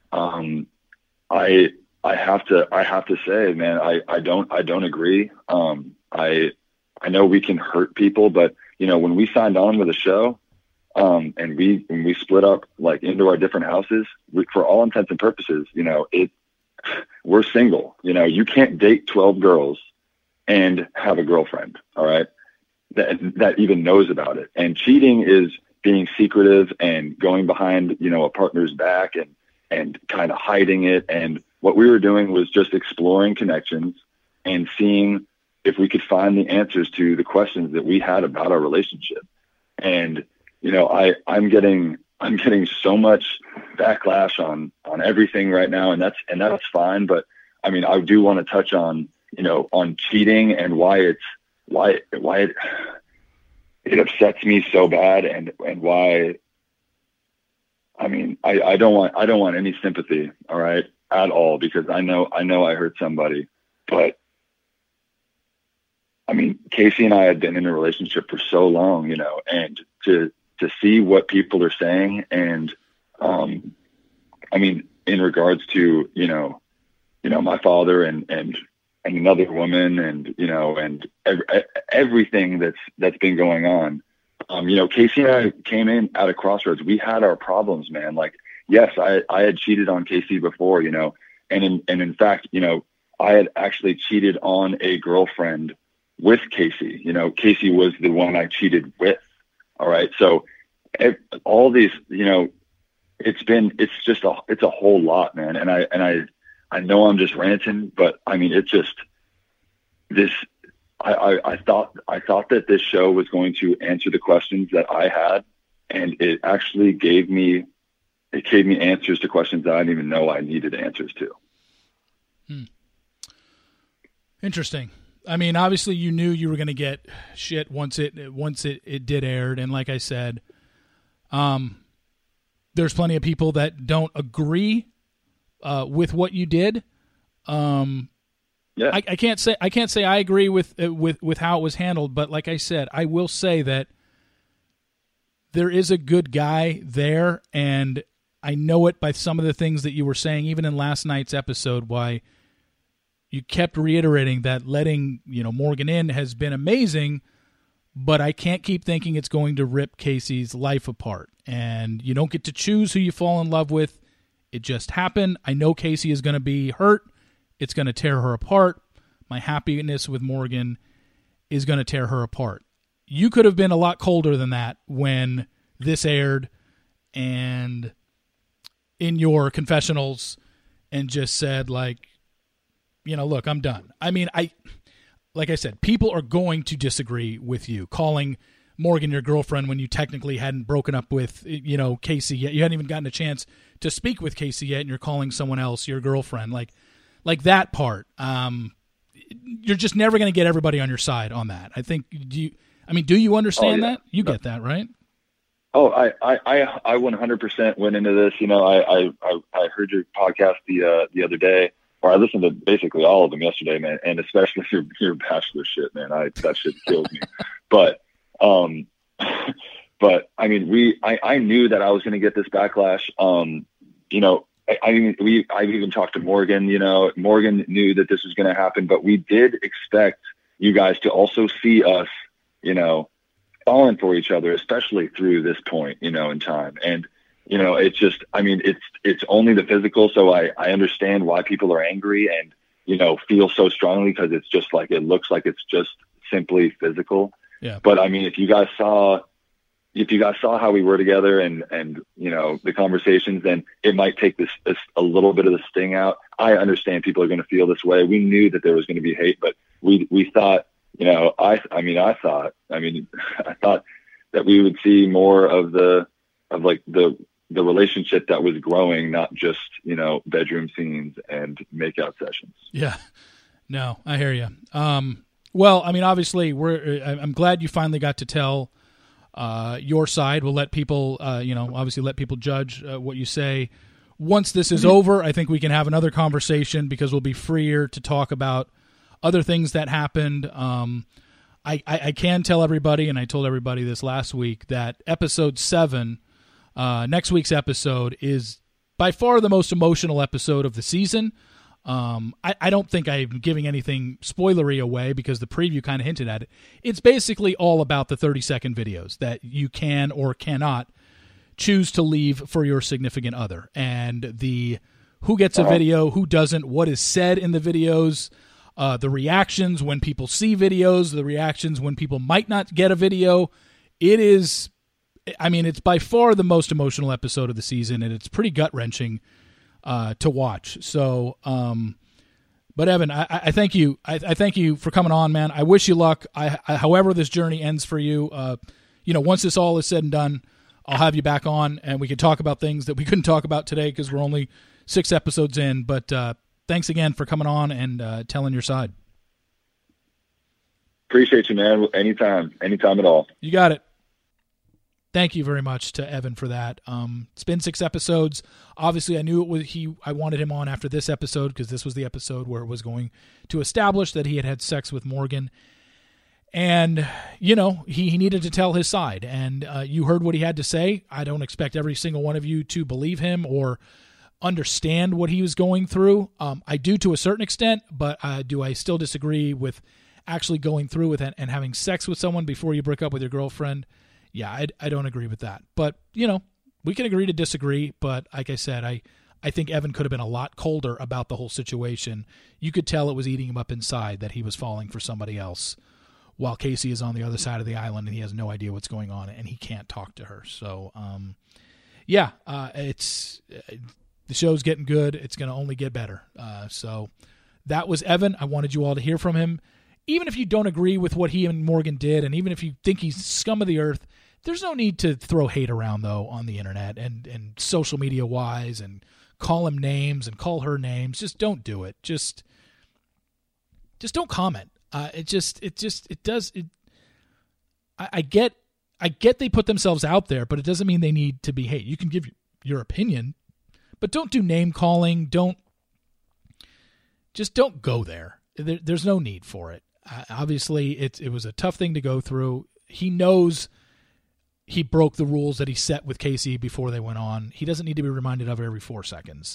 I have to say, man, I don't agree. I know we can hurt people, but when we signed on with a show, and when we split up like into our different houses, for all intents and purposes, we're single. You can't date 12 girls and have a girlfriend. All right. That even knows about it. And cheating is being secretive and going behind, a partner's back and kind of hiding it. And what we were doing was just exploring connections and seeing if we could find the answers to the questions that we had about our relationship. And, I'm getting so much backlash on everything right now. And that's fine. But I mean, I do want to touch on, on cheating and why it upsets me so bad and why, I mean, I don't want any sympathy. All right. At all, because I know I hurt somebody, but I mean, Casey and I had been in a relationship for so long, and to see what people are saying. And, I mean, in regards to, my father and another woman and, and everything that's been going on. Casey and I came in at a crossroads. We had our problems, man. Like, yes, I had cheated on Casey before, and in fact, I had actually cheated on a girlfriend with Casey. Casey was the one I cheated with. All right. So all these, it's a whole lot, man. And I know I'm just ranting, but I mean, it's just this, I thought that this show was going to answer the questions that I had, and it actually gave me answers to questions that I didn't even know I needed answers to. Interesting. I mean, obviously you knew you were going to get shit once it did aired. And like I said, there's plenty of people that don't agree with what you did. Yeah. I can't say I agree with how it was handled, but like I said, I will say that there is a good guy there, and I know it by some of the things that you were saying, even in last night's episode, why you kept reiterating that letting, Morgan in has been amazing, but I can't keep thinking it's going to rip Casey's life apart. And you don't get to choose who you fall in love with. It just happened. I know Casey is going to be hurt. It's going to tear her apart. My happiness with Morgan is going to tear her apart. You could have been a lot colder than that when this aired and in your confessionals and just said, like, look, I'm done. I mean, like I said, people are going to disagree with you calling Morgan your girlfriend when you technically hadn't broken up with, Casey yet. You hadn't even gotten a chance to speak with Casey yet, and you're calling someone else your girlfriend. Like that part. you're just never going to get everybody on your side on that. I think, do you understand that? You get that, right? Oh, I 100% went into this. I heard your podcast the other day, or I listened to basically all of them yesterday, man, and especially your Bachelor shit, man. That shit kills me. But I mean, I knew that I was going to get this backlash. I've even talked to Morgan. Morgan knew that this was going to happen, but we did expect you guys to also see us, falling for each other, especially through this point, in time. And, it's just, I mean, it's only the physical. So I understand why people are angry and, feel so strongly, because it's just like, it looks like it's just simply physical. Yeah. But I mean, if you guys saw how we were together and the conversations, then it might take this a little bit of the sting out. I understand people are going to feel this way. We knew that there was going to be hate, but we thought, I thought that we would see more of the relationship that was growing, not just, bedroom scenes and makeout sessions. Yeah, no, I hear you. Well, I mean, obviously I'm glad you finally got to tell your side. We'll let people, obviously let people judge what you say. Once this is over, I think we can have another conversation because we'll be freer to talk about other things that happened. I can tell everybody, and I told everybody this last week, that episode 7, next week's episode, is by far the most emotional episode of the season. I don't think I'm giving anything spoilery away because the preview kind of hinted at it. It's basically all about the 30-second videos that you can or cannot choose to leave for your significant other, and the who gets a video, who doesn't, what is said in the videos, the reactions when people see videos, the reactions when people might not get a video. It's by far the most emotional episode of the season, and it's pretty gut-wrenching to watch. So, but Evan, I thank you. I thank you for coming on, man. I wish you luck. However this journey ends for you, once this all is said and done, I'll have you back on and we can talk about things that we couldn't talk about today because we're only 6 episodes in. But thanks again for coming on and telling your side. Appreciate you, man. Anytime at all. You got it. Thank you very much to Evan for that. It's been 6 episodes. Obviously, I knew it was I wanted him on after this episode because this was the episode where it was going to establish that he had sex with Morgan. And, he needed to tell his side. And you heard what he had to say. I don't expect every single one of you to believe him or understand what he was going through. I do to a certain extent, but do I still disagree with actually going through with it and having sex with someone before you break up with your girlfriend? Yeah, I don't agree with that. But, we can agree to disagree. But like I said, I think Evan could have been a lot colder about the whole situation. You could tell it was eating him up inside that he was falling for somebody else while Casey is on the other side of the island and he has no idea what's going on and he can't talk to her. So, it's the show's getting good. It's going to only get better. So that was Evan. I wanted you all to hear from him. Even if you don't agree with what he and Morgan did, and even if you think he's scum of the earth, there's no need to throw hate around, though, on the internet and social media-wise and call him names and call her names. Just don't do it. Just don't comment. I get they put themselves out there, but it doesn't mean they need to be hate. You can give your opinion, but don't do name calling. Don't go there. There's no need for it. Obviously, it was a tough thing to go through. He knows he broke the rules that he set with Casey before they went on. He doesn't need to be reminded of it every 4 seconds.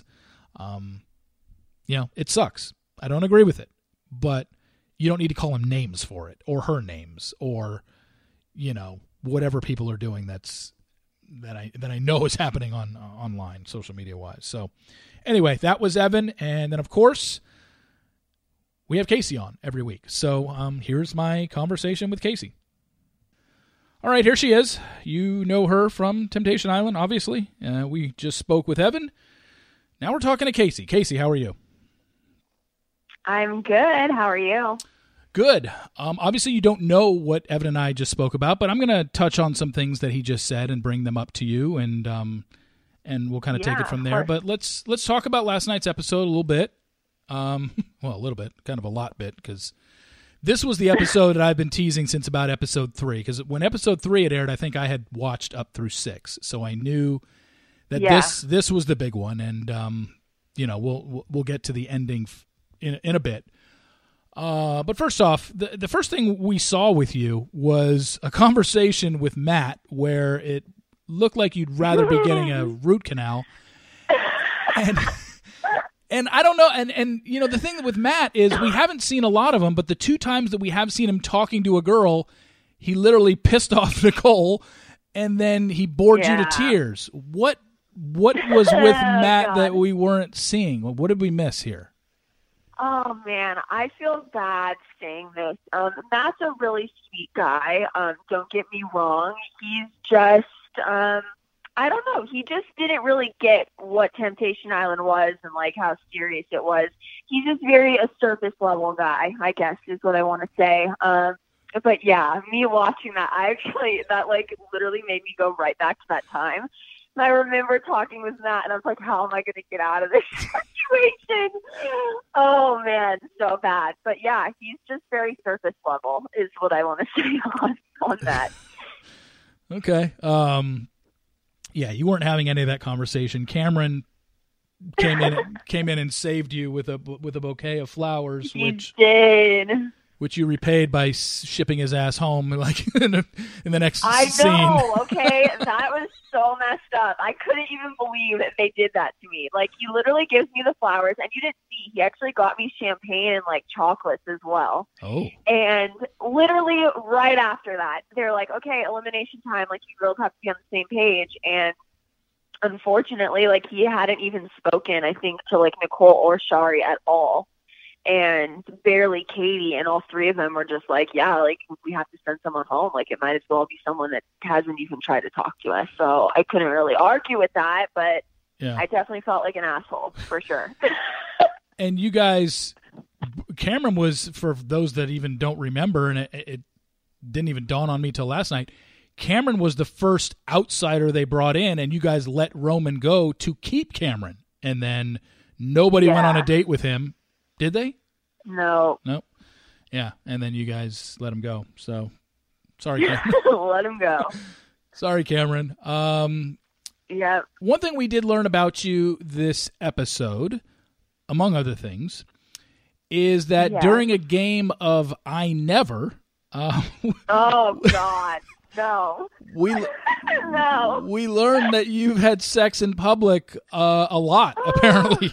It sucks. I don't agree with it, but you don't need to call him names for it or her names or, whatever people are doing that I know is happening online, social media wise. So anyway, that was Evan. And then of course we have Casey on every week. So here's my conversation with Casey. All right, here she is. You know her from Temptation Island, obviously. We just spoke with Evan. Now we're talking to Casey. Casey, how are you? I'm good. How are you? Good. Obviously, you don't know what Evan and I just spoke about, but I'm going to touch on some things that he just said and bring them up to you, and we'll kind of take it from there. But let's talk about last night's episode a little bit. Well, a little bit, kind of a lot bit, because this was the episode that I've been teasing since about episode 3. Because when episode 3 had aired, I think I had watched up through 6, so I knew that this was the big one, and we'll get to the ending in a bit. But first off, the first thing we saw with you was a conversation with Matt where it looked like you'd rather be getting a root canal, and I don't know, and the thing with Matt is we haven't seen a lot of him, but the 2 times that we have seen him talking to a girl, he literally pissed off Nicole, and then he bored you to tears. What was with Matt that we weren't seeing? What did we miss here? Oh, man, I feel bad saying this. Matt's a really sweet guy. Don't get me wrong. He's just, I don't know. He just didn't really get what Temptation Island was and, like, how serious it was. He's just very a surface level guy, I guess, is what I want to say. But, yeah, me watching that, that literally made me go right back to that time. And I remember talking with Matt, and I was like, how am I going to get out of this situation? Oh, man, so bad. But, yeah, he's just very surface level is what I want to say on that. Okay. Yeah, you weren't having any of that conversation. Cameron came in and saved you with a bouquet of flowers, which you repaid by shipping his ass home like in the next scene. I know, okay? That was so messed up. I couldn't even believe that they did that to me. Like, he literally gives me the flowers, and you didn't see, he actually got me champagne and, like, chocolates as well. Oh. And literally right after that, they're like, okay, elimination time, like, you girls have to be on the same page. And unfortunately, like, he hadn't even spoken, I think, to, like, Nicole or Shari at all. And barely Katie, and all 3 of them were just like, yeah, like, we have to send someone home. Like, it might as well be someone that hasn't even tried to talk to us. So I couldn't really argue with that, but yeah. I definitely felt like an asshole, for sure. And you guys, Cameron was, for those that even don't remember, and it didn't even dawn on me till last night, Cameron was the first outsider they brought in, and you guys let Roman go to keep Cameron. And then nobody went on a date with him. Did they? No. Nope. Yeah, and then you guys let him go. So, sorry, Cameron. Let him go. Sorry, Cameron. Yeah. One thing we did learn about you this episode, among other things, is that during a game of I Never... oh, God. No. No. We learned that you've had sex in public a lot, apparently.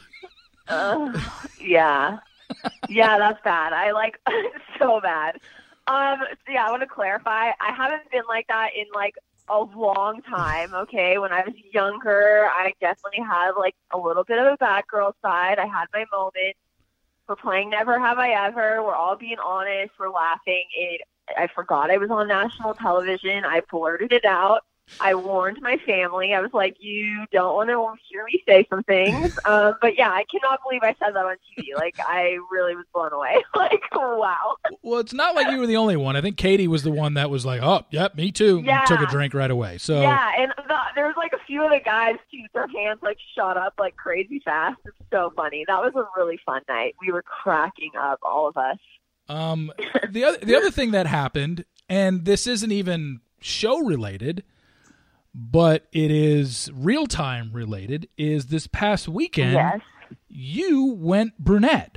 Yeah, that's bad. So bad. So yeah, I want to clarify. I haven't been like that in like a long time. Okay, when I was younger, I definitely had like a little bit of a bad girl side. I had my moments. We're playing Never Have I Ever. We're all being honest. We're laughing. I forgot I was on national television. I blurted it out. I warned my family. I was like, you don't want to hear me say some things. But yeah, I cannot believe I said that on TV. Like, I really was blown away. Like, wow. Well, it's not like you were the only one. I think Katie was the one that was like, oh, yep, me too. Yeah. And took a drink right away. So yeah, and there was like a few of the guys, too. Their hands like shot up like crazy fast. It's so funny. That was a really fun night. We were cracking up, all of us. The other thing that happened, and this isn't even show related, but it is real-time related, is this past weekend, you went brunette.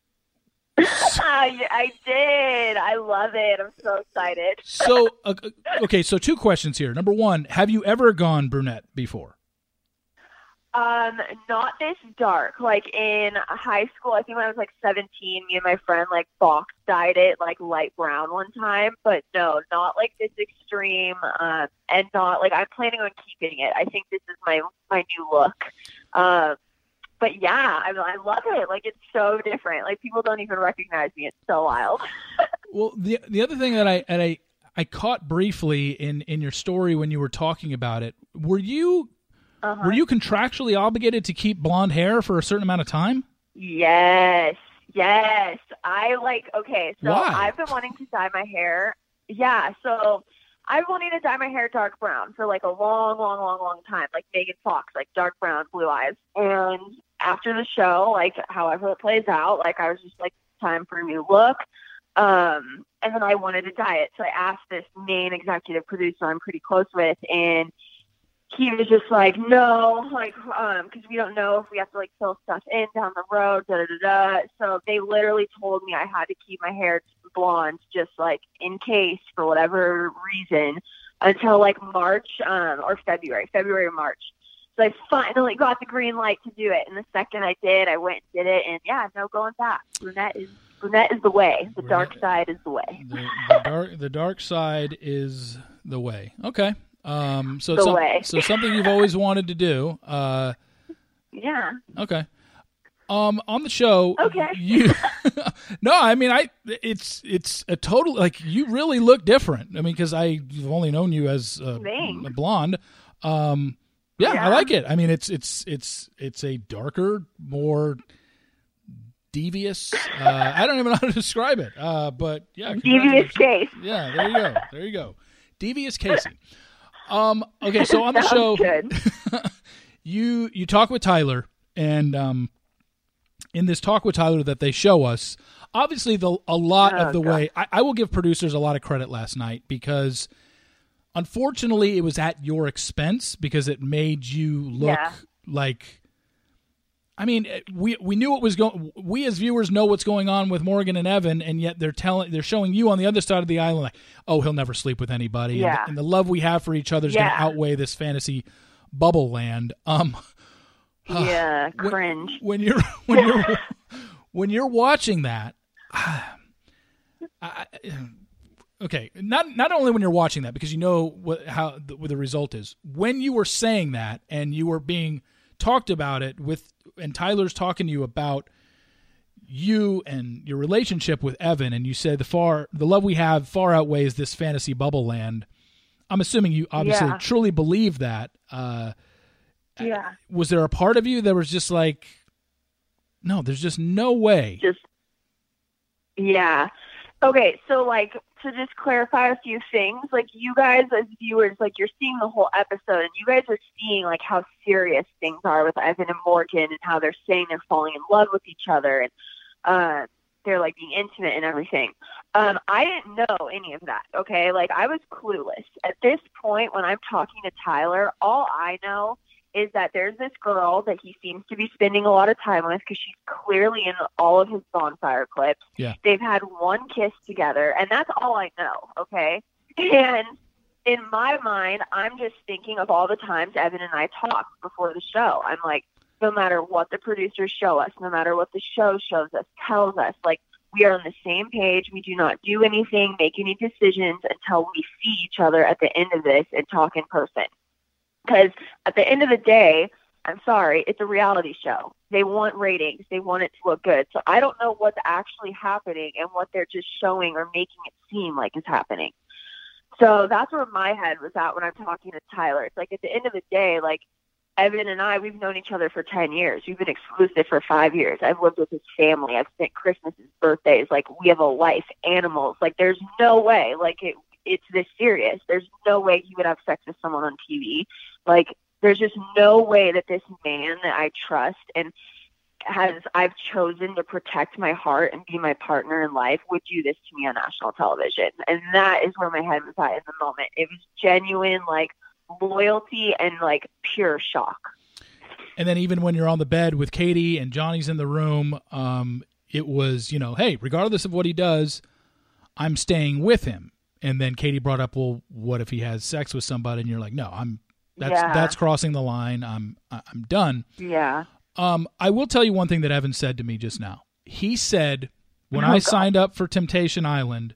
I did. I love it. I'm so excited. So, okay, so 2 questions here. Number 1, have you ever gone brunette before? Not this dark. Like in high school, I think when I was like 17, me and my friend like box dyed it like light brown one time, but no, not like this extreme, and not like I'm planning on keeping it. I think this is my new look. But yeah, I love it. Like, it's so different. Like, people don't even recognize me. It's so wild. Well, the other thing that I caught briefly in your story when you were talking about it, were you contractually obligated to keep blonde hair for a certain amount of time? Yes. Okay, so why? I've been wanting to dye my hair. Yeah, so I've wanted to dye my hair dark brown for like a long time, like Megan Fox, like dark brown, blue eyes. And after the show, like however it plays out, like I was just like, time for a new look. And then I wanted a diet. So I asked this main executive producer I'm pretty close with, and he was just like, no, like, cause we don't know if we have to like fill stuff in down the road, So they literally told me I had to keep my hair blonde, just like in case for whatever reason, until like March, or February or March. So I finally got the green light to do it. And the second I did, I went and did it. And yeah, no going back. Brunette is the way. The dark side is the way. The dark side is the way. Okay. So something you've always wanted to do. Yeah. Okay. On the show, okay. No, I mean, it's a total, like, you really look different. I mean, because I've only known you as a blonde. Yeah, I like it. I mean, it's a darker, more devious. I don't even know how to describe it. But yeah, devious case. Yeah, there you go. Devious Casey. Okay, so on the show, you talk with Tyler, and in this talk with Tyler that they show us, obviously a lot of the way, I will give producers a lot of credit last night, because unfortunately it was at your expense, because it made you look like, I mean, we knew what was going. We as viewers know what's going on with Morgan and Evan, and yet they're showing you on the other side of the island, like, oh, he'll never sleep with anybody, and the love we have for each other is going to outweigh this fantasy bubble land. Cringe. When you're watching that, okay, not only when you're watching that, because you know how the result is. When you were saying that and you were being talked about it and Tyler's talking to you about you and your relationship with Evan, and you said the love we have far outweighs this fantasy bubble land. I'm assuming you obviously truly believe that. Was there a part of you that was just like, no, there's just no way? Okay, so like, to just clarify a few things, like, you guys as viewers, like, you're seeing the whole episode, and you guys are seeing like how serious things are with Evan and Morgan, and how they're saying they're falling in love with each other, and they're like being intimate and everything. I didn't know any of that. Okay, like, I was clueless at this point. When I'm talking to Tyler, all I know is that there's this girl that he seems to be spending a lot of time with, because she's clearly in all of his Bonfire clips. Yeah. They've had one kiss together, and that's all I know, okay? And in my mind, I'm just thinking of all the times Evan and I talk before the show. I'm like, no matter what the producers show us, no matter what the show shows us, tells us, like, we are on the same page. We do not do anything, make any decisions until we see each other at the end of this and talk in person. Because at the end of the day, I'm sorry, it's a reality show. They want ratings. They want it to look good. So I don't know what's actually happening and what they're just showing or making it seem like is happening. So that's where my head was at when I'm talking to Tyler. It's like, at the end of the day, like, Evan and I, we've known each other for 10 years. We've been exclusive for 5 years. I've lived with his family. I've spent Christmases, birthdays. Like, we have a life, animals. Like, there's no way, like, it's this serious. There's no way he would have sex with someone on TV. Like, there's just no way that this man that I trust and I've chosen to protect my heart and be my partner in life would do this to me on national television. And that is where my head was at in the moment. It was genuine, like, loyalty and like pure shock. And then even when you're on the bed with Katie and Johnny's in the room, it was, hey, regardless of what he does, I'm staying with him. And then Katie brought up, well, what if he has sex with somebody? And you're like, no, that's crossing the line. I'm done. Yeah. I will tell you one thing that Evan said to me just now. He said, when I signed up for Temptation Island,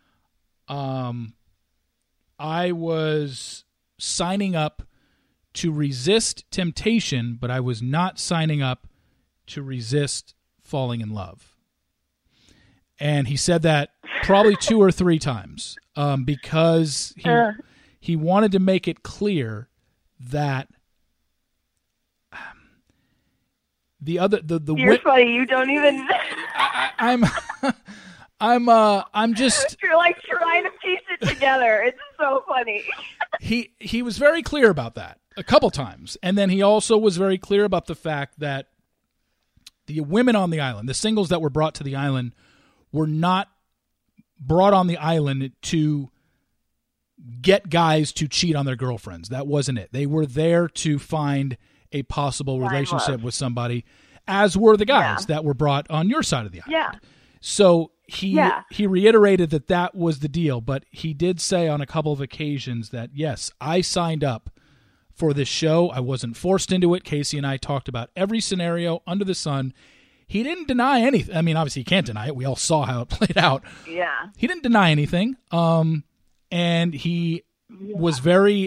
I was signing up to resist temptation, but I was not signing up to resist falling in love. And he said that probably 2 or 3 times, because he wanted to make it clear that You're funny. You don't even. I'm just. You're like trying to piece it together. It's so funny. He was very clear about that a couple times, and then he also was very clear about the fact that the women on the island, the singles that were brought to the island, were not brought on the island to get guys to cheat on their girlfriends. That wasn't it. They were there to find a possible relationship with somebody, as were the guys that were brought on your side of the island. Yeah. So he reiterated that was the deal, but he did say on a couple of occasions that, yes, I signed up for this show. I wasn't forced into it. Casey and I talked about every scenario under the sun. He didn't deny anything. I mean, obviously he can't deny it. We all saw how it played out. Yeah. He didn't deny anything. And he was very,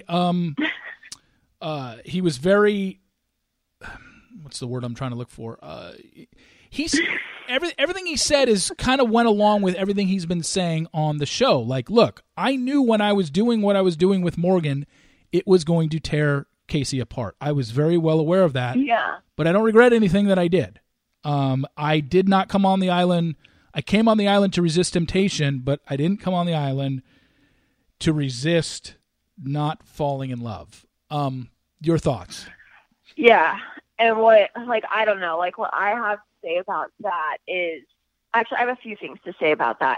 what's the word I'm trying to look for? Everything he said is kind of went along with everything he's been saying on the show. Like, look, I knew when I was doing what I was doing with Morgan, it was going to tear Casey apart. I was very well aware of that. Yeah. But I don't regret anything that I did. I did not come on the island. I came on the island to resist temptation, but I didn't come on the island to resist not falling in love. Your thoughts? Yeah. And I don't know, what I have to say about that is, actually, I have a few things to say about that.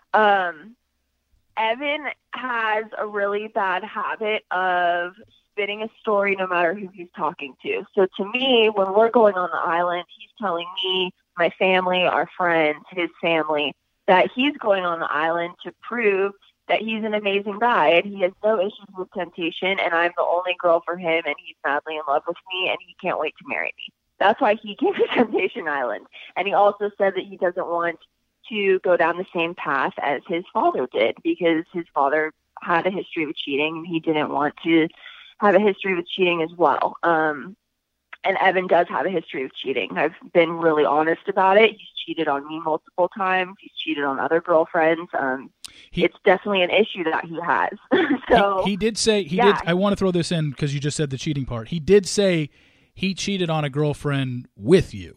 Evan has a really bad habit of spinning a story no matter who he's talking to. So to me, when we're going on the island, he's telling me, my family, our friends, his family, that he's going on the island to prove that he's an amazing guy and he has no issues with temptation and I'm the only girl for him and he's madly in love with me and he can't wait to marry me. That's why he came to Temptation Island. And he also said that he doesn't want to go down the same path as his father did because his father had a history of cheating and he didn't want to have a history of cheating as well. And Evan does have a history of cheating. I've been really honest about it. He's cheated on me multiple times. He's cheated on other girlfriends. It's definitely an issue that he has. So he did say he did. I want to throw this in because you just said the cheating part. He did say he cheated on a girlfriend with you.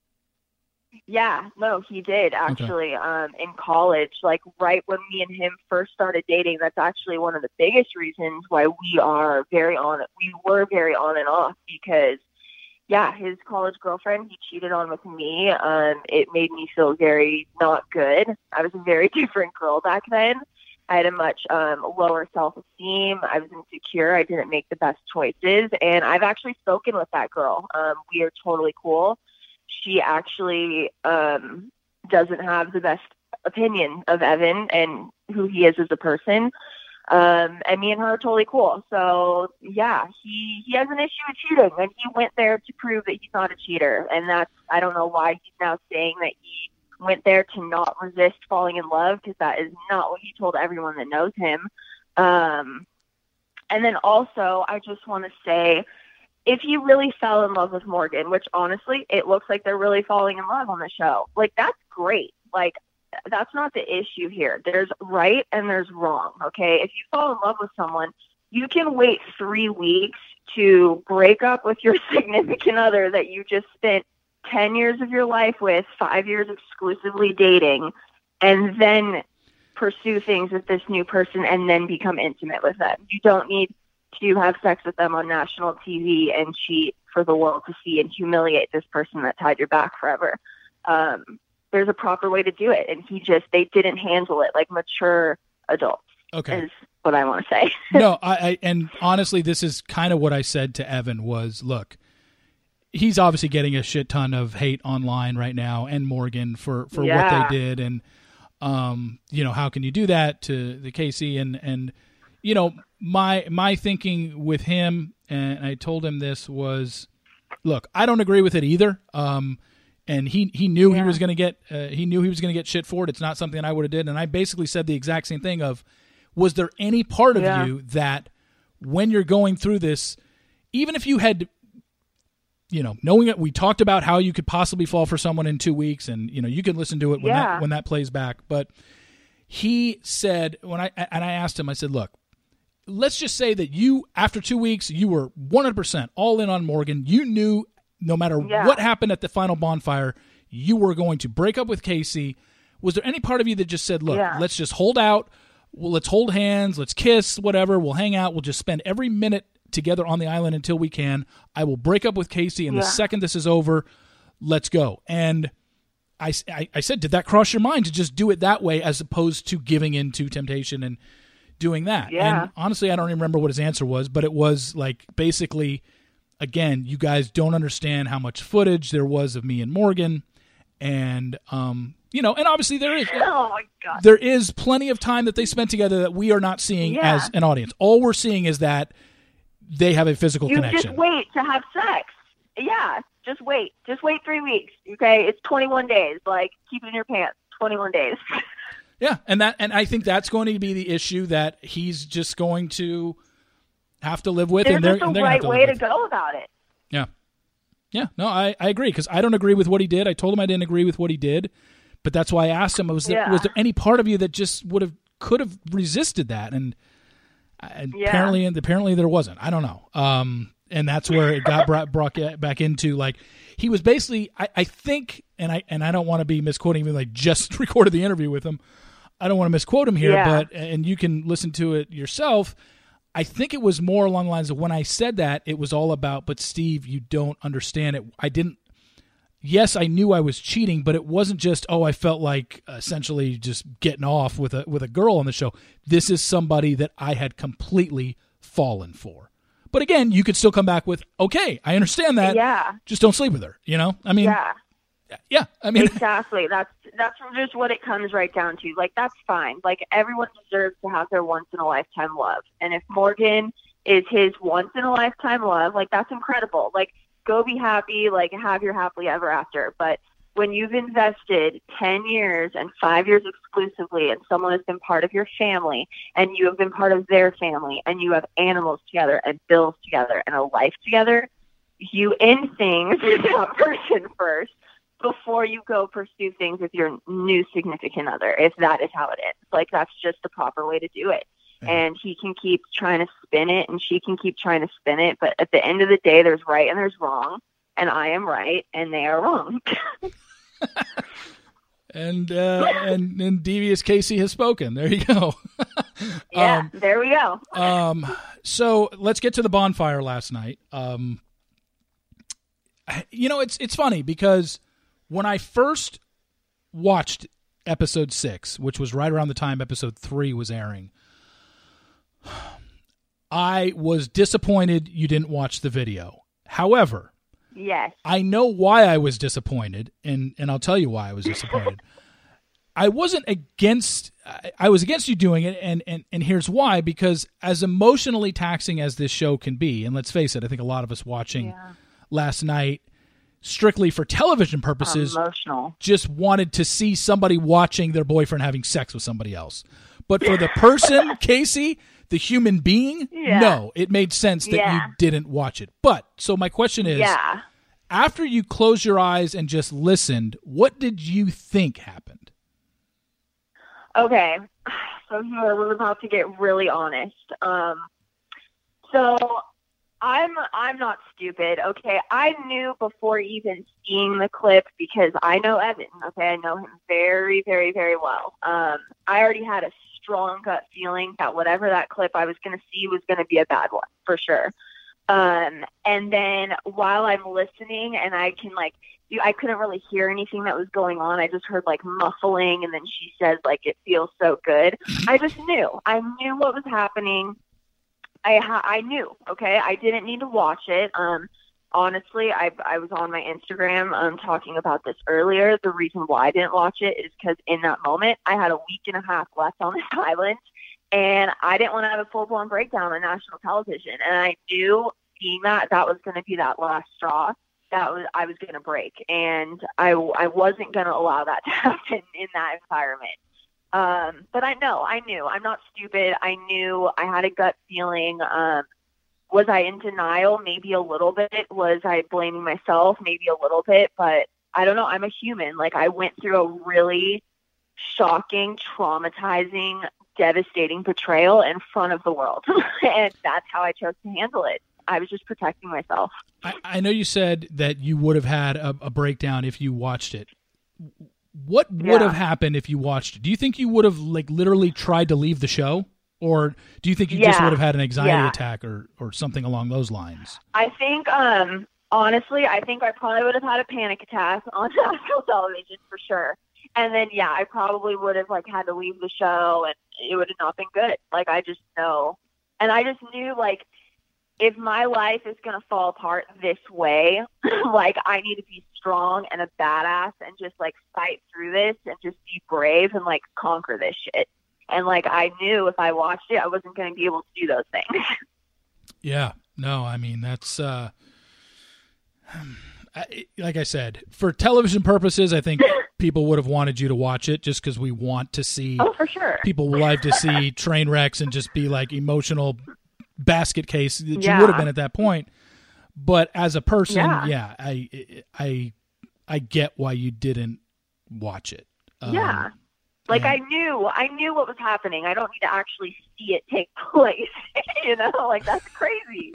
Yeah, no, he did actually. In college, right when me and him first started dating, that's actually one of the biggest reasons why we were very on and off because, yeah, his college girlfriend, he cheated on with me. It made me feel very not good. I was a very different girl back then. I had a much lower self-esteem. I was insecure. I didn't make the best choices. And I've actually spoken with that girl. We are totally cool. She actually doesn't have the best opinion of Evan and who he is as a person. And me and her are totally cool. So, yeah, he has an issue with cheating, and he went there to prove that he's not a cheater. And I don't know why he's now saying that he went there to not resist falling in love, because that is not what he told everyone that knows him. And then also, I just want to say, if he really fell in love with Morgan, which honestly, it looks like they're really falling in love on the show, that's great. That's not the issue here. There's right and there's wrong, okay? If you fall in love with someone, you can wait 3 weeks to break up with your significant other that you just spent 10 years of your life with, 5 years exclusively dating, and then pursue things with this new person and then become intimate with them. You don't need to have sex with them on national TV and cheat for the world to see and humiliate this person that tied your back forever. There's a proper way to do it. And they didn't handle it like mature adults. Okay. Is what I want to say. No, and honestly, this is kind of what I said to Evan was, look, he's obviously getting a shit ton of hate online right now, and Morgan for what they did. And, how can you do that to the Casey? And my thinking with him, and I told him this, was, look, I don't agree with it either. And he knew he was going to get shit for it. It's not something I would have did. And I basically said the exact same thing of, was there any part of you that when you're going through this, even if you had, knowing it, we talked about how you could possibly fall for someone in 2 weeks, and you can listen to it when that plays back. But he said, I asked him, I said, look, let's just say that you, after 2 weeks, you were 100% all in on Morgan. You knew no matter what happened at the final bonfire, you were going to break up with Casey. Was there any part of you that just said, look, let's just hold out. Well, let's hold hands. Let's kiss, whatever. We'll hang out. We'll just spend every minute together on the island until we can. I will break up with Casey, and the second this is over, let's go. And I said, did that cross your mind to just do it that way as opposed to giving in to temptation and doing that? Yeah. And honestly, I don't even remember what his answer was, but it was like, basically, again, you guys don't understand how much footage there was of me and Morgan. And, and obviously there is, oh my God, there is plenty of time that they spent together that we are not seeing as an audience. All we're seeing is that they have a physical connection. Just wait to have sex. Yeah. Just wait 3 weeks. Okay. It's 21 days. Like, keep it in your pants. 21 days. Yeah. And I think that's going to be the issue that he's just going to have to live with. There's and they're just a going right to way to go about it. Yeah. Yeah. No, I agree, because I don't agree with what he did. I told him I didn't agree with what he did, but that's why I asked him, was there any part of you that just could have resisted that? And apparently there wasn't. I don't know. And that's where it got brought back into, like, he was basically, I think, and I don't want to be misquoting, even like just recorded the interview with him. I don't want to misquote him here, but, and you can listen to it yourself. I think it was more along the lines of, when I said that, it was all about, but Steve, you don't understand it. Yes, I knew I was cheating, but it wasn't just, I felt like essentially just getting off with a girl on the show. This is somebody that I had completely fallen for. But again, you could still come back with, okay, I understand that. Yeah. Just don't sleep with her, I mean, yeah. I mean, exactly. That's just what it comes right down to. Like, that's fine. Like, everyone deserves to have their once in a lifetime love. And if Morgan is his once in a lifetime love, like, that's incredible. Like, go be happy, like, have your happily ever after. But when you've invested 10 years and 5 years exclusively, and someone has been part of your family, and you have been part of their family, and you have animals together and bills together and a life together, you end things with that person first before you go pursue things with your new significant other, if that is how it is. Like, that's just the proper way to do it. And he can keep trying to spin it, and she can keep trying to spin it. But at the end of the day, there's right and there's wrong, and I am right and they are wrong. And Devious Casey has spoken. There you go. Yeah, there we go. So let's get to the bonfire last night. It's funny because when I first watched episode 6, which was right around the time episode 3 was airing, I was disappointed you didn't watch the video. However, yes, I know why I was disappointed, and I'll tell you why I was disappointed. I wasn't against. I was against you doing it, and here's why. Because as emotionally taxing as this show can be, and let's face it, I think a lot of us watching last night, strictly for television purposes, emotional, just wanted to see somebody watching their boyfriend having sex with somebody else. But for the person, Casey, the human being, no, it made sense that you didn't watch it. But so my question is, after you closed your eyes and just listened, what did you think happened? Okay, so here we're about to get really honest. So I'm not stupid. Okay, I knew before even seeing the clip, because I know Evan. Okay, I know him very, very, very well. I already had a strong gut feeling that whatever that clip I was going to see was going to be a bad one for sure. And then while I'm listening, and I can I couldn't really hear anything that was going on. I just heard like muffling, and then she says like, "It feels so good." I just knew. I knew what was happening. I knew. Okay, I didn't need to watch it. Honestly, I was on my Instagram talking about this earlier. The reason why I didn't watch it is because in that moment I had a week and a half left on this island, and I didn't want to have a full-blown breakdown on national television. And I knew, being that was going to be that last straw, I was going to break, and I wasn't going to allow that to happen in that environment. But I knew. I'm not stupid. I knew. I had a gut feeling. Was I in denial? Maybe a little bit. Was I blaming myself? Maybe a little bit. But I don't know. I'm a human. Like, I went through a really shocking, traumatizing, devastating betrayal in front of the world. And that's how I chose to handle it. I was just protecting myself. I know you said that you would have had a breakdown if you watched it. What would have happened if you watched it? Do you think you would have literally tried to leave the show? Or do you think you just would have had an anxiety attack or something along those lines? I think Honestly, I think I probably would have had a panic attack on national television for sure. And then, yeah, I probably would have, like, had to leave the show, and it would have not been good. Like, I just know. And I just knew, like, if my life is going to fall apart this way, like, I need to be strong and a badass and just, like, fight through this and just be brave and, like, conquer this shit. And, like, I knew if I watched it, I wasn't going to be able to do those things. Yeah. No, I mean, that's like I said, for television purposes, I think people would have wanted you to watch it just because we want to see. Oh, for sure. People like to see train wrecks and just be like emotional basket case that you would have been at that point. But as a person, I get why you didn't watch it. Yeah. Like, I knew what was happening. I don't need to actually see it take place. You know, like, that's crazy.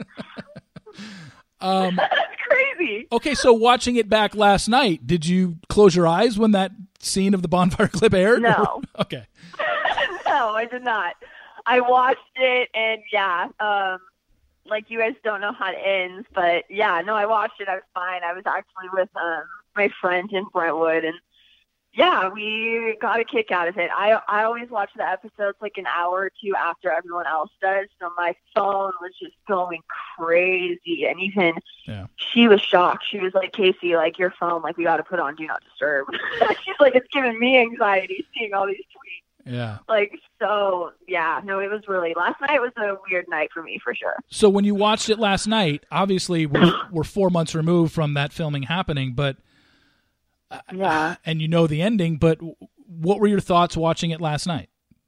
That's crazy. Okay, so watching it back last night, did you close your eyes when that scene of the bonfire clip aired? No. Okay. No, I did not. I watched it, and like, you guys don't know how it ends, but yeah, no, I watched it. I was fine. I was actually with my friend in Brentwood, and yeah, we got a kick out of it. I always watch the episodes like an hour or two after everyone else does, so my phone was just going crazy. And even she was shocked. She was like, Casey, like, your phone, like, we got to put on Do Not Disturb. She's like, it's giving me anxiety seeing all these tweets. Yeah. Like, so, yeah, no, it was really, last night was a weird night for me, for sure. So when you watched it last night, obviously we're 4 months removed from that filming happening, but and you know the ending, but what were your thoughts watching it last night?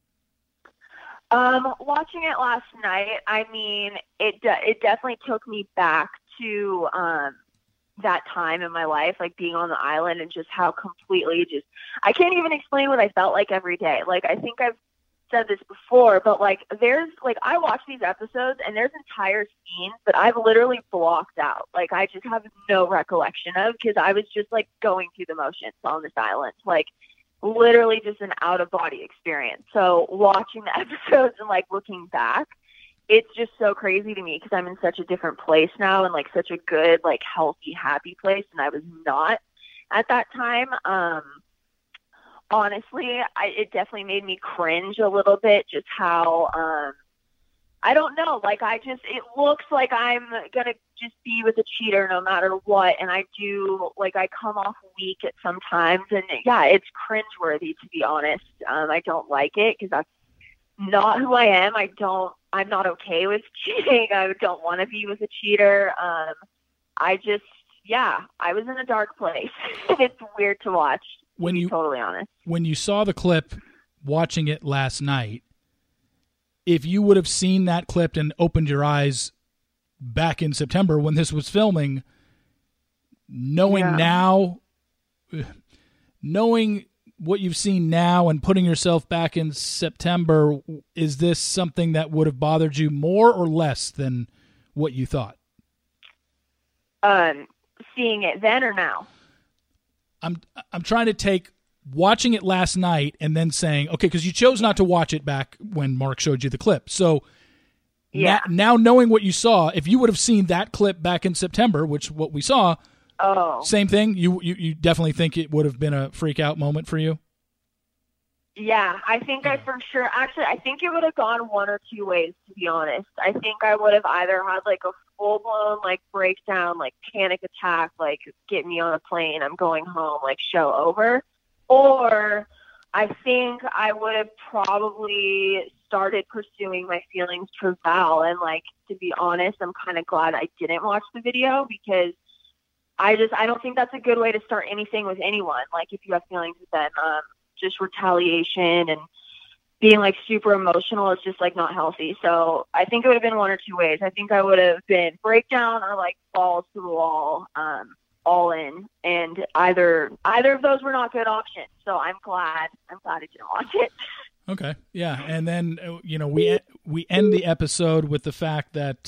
Watching it last night, I mean, it definitely took me back to that time in my life, like being on the island and just how completely I can't even explain what I felt like every day. Like, I think I've said this before, but like, there's like, I watch these episodes and there's entire scenes that I've literally blocked out. Like, I just have no recollection of, because I was just like going through the motions on this island, like literally just an out of body experience. So watching the episodes and like looking back, it's just so crazy to me, because I'm in such a different place now, and like such a good, like healthy, happy place. And I was not at that time. Honestly, it definitely made me cringe a little bit, just how, I don't know, like, it looks like I'm going to just be with a cheater no matter what, and I do, like, I come off weak at some times, and yeah, it's cringeworthy, to be honest. I don't like it, because that's not who I am. I'm not okay with cheating. I don't want to be with a cheater. I was in a dark place. It's weird to watch. To be totally honest. When you saw the clip watching it last night, if you would have seen that clip and opened your eyes back in September when this was filming, knowing what you've seen now and putting yourself back in September, is this something that would have bothered you more or less than what you thought? Seeing it then or now? I'm trying to take watching it last night and then saying, okay, because you chose not to watch it back when Mark showed you the clip. So now knowing what you saw, if you would have seen that clip back in September, which what we saw, same thing, you definitely think it would have been a freak out moment for you? Yeah, I think I think it would have gone one or two ways, to be honest. I think I would have either had like a full-blown like breakdown, like panic attack, like get me on a plane, I'm going home, like show over. Or I think I would have probably started pursuing my feelings for Val. And like, to be honest, I'm kind of glad I didn't watch the video, because I don't think that's a good way to start anything with anyone. Like, if you have feelings with them, just retaliation and being like super emotional is just like not healthy. So I think it would have been one or two ways. I think I would have been breakdown or like balls to the wall, all in, and either of those were not good options. So I'm glad I didn't watch it. Okay. Yeah. And then, we end the episode with the fact that,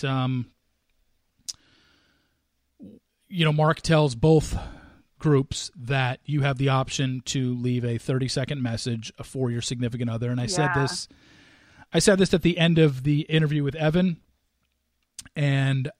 Mark tells both groups that you have the option to leave a 30-second message for your significant other. And I said this at the end of the interview with Evan, and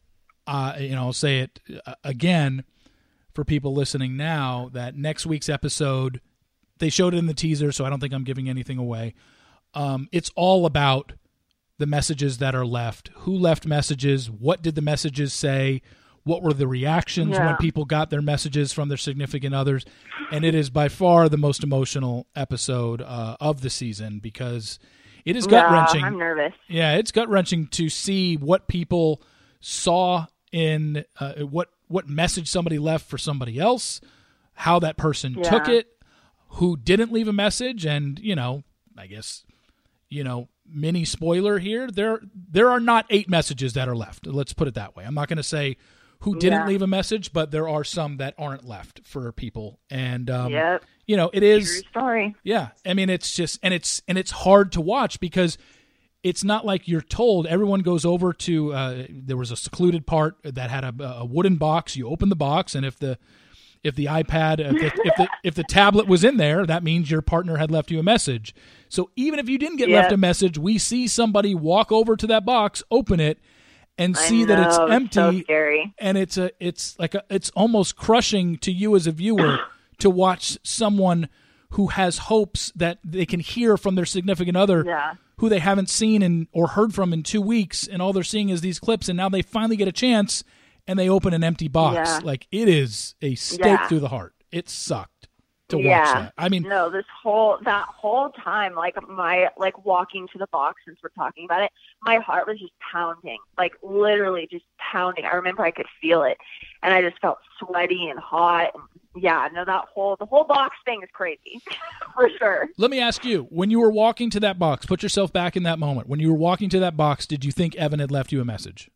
I'll say it again for people listening now, that next week's episode, they showed it in the teaser, so I don't think I'm giving anything away. It's all about the messages that are left. Who left messages? What did the messages say? What were the reactions when people got their messages from their significant others? And it is by far the most emotional episode of the season, because it is gut-wrenching. I'm nervous. Yeah, it's gut-wrenching to see what people saw in what message somebody left for somebody else, how that person took it, who didn't leave a message, and, I guess, mini spoiler here, there are not 8 messages that are left. Let's put it that way. I'm not going to say who didn't leave a message, but there are some that aren't left for people. And, it is true story. Yeah. I mean, it's just, and it's hard to watch, because it's not like you're told. Everyone goes over to, there was a secluded part that had a wooden box. You open the box, and if the iPad, if the tablet was in there, that means your partner had left you a message. So even if you didn't get left a message, we see somebody walk over to that box, open it, and see that it's empty. So scary. And it's almost crushing to you as a viewer to watch someone who has hopes that they can hear from their significant other who they haven't seen or heard from in 2 weeks, and all they're seeing is these clips, and now they finally get a chance, and they open an empty box. Yeah. Like, it is a stake through the heart. It sucked to watch that. I mean, no, that whole time, walking to the box, since we're talking about it, my heart was just pounding, like literally just pounding. I remember I could feel it, and I just felt sweaty and hot. And the whole box thing is crazy for sure. Let me ask you, when you were walking to that box, put yourself back in that moment. When you were walking to that box, did you think Evan had left you a message?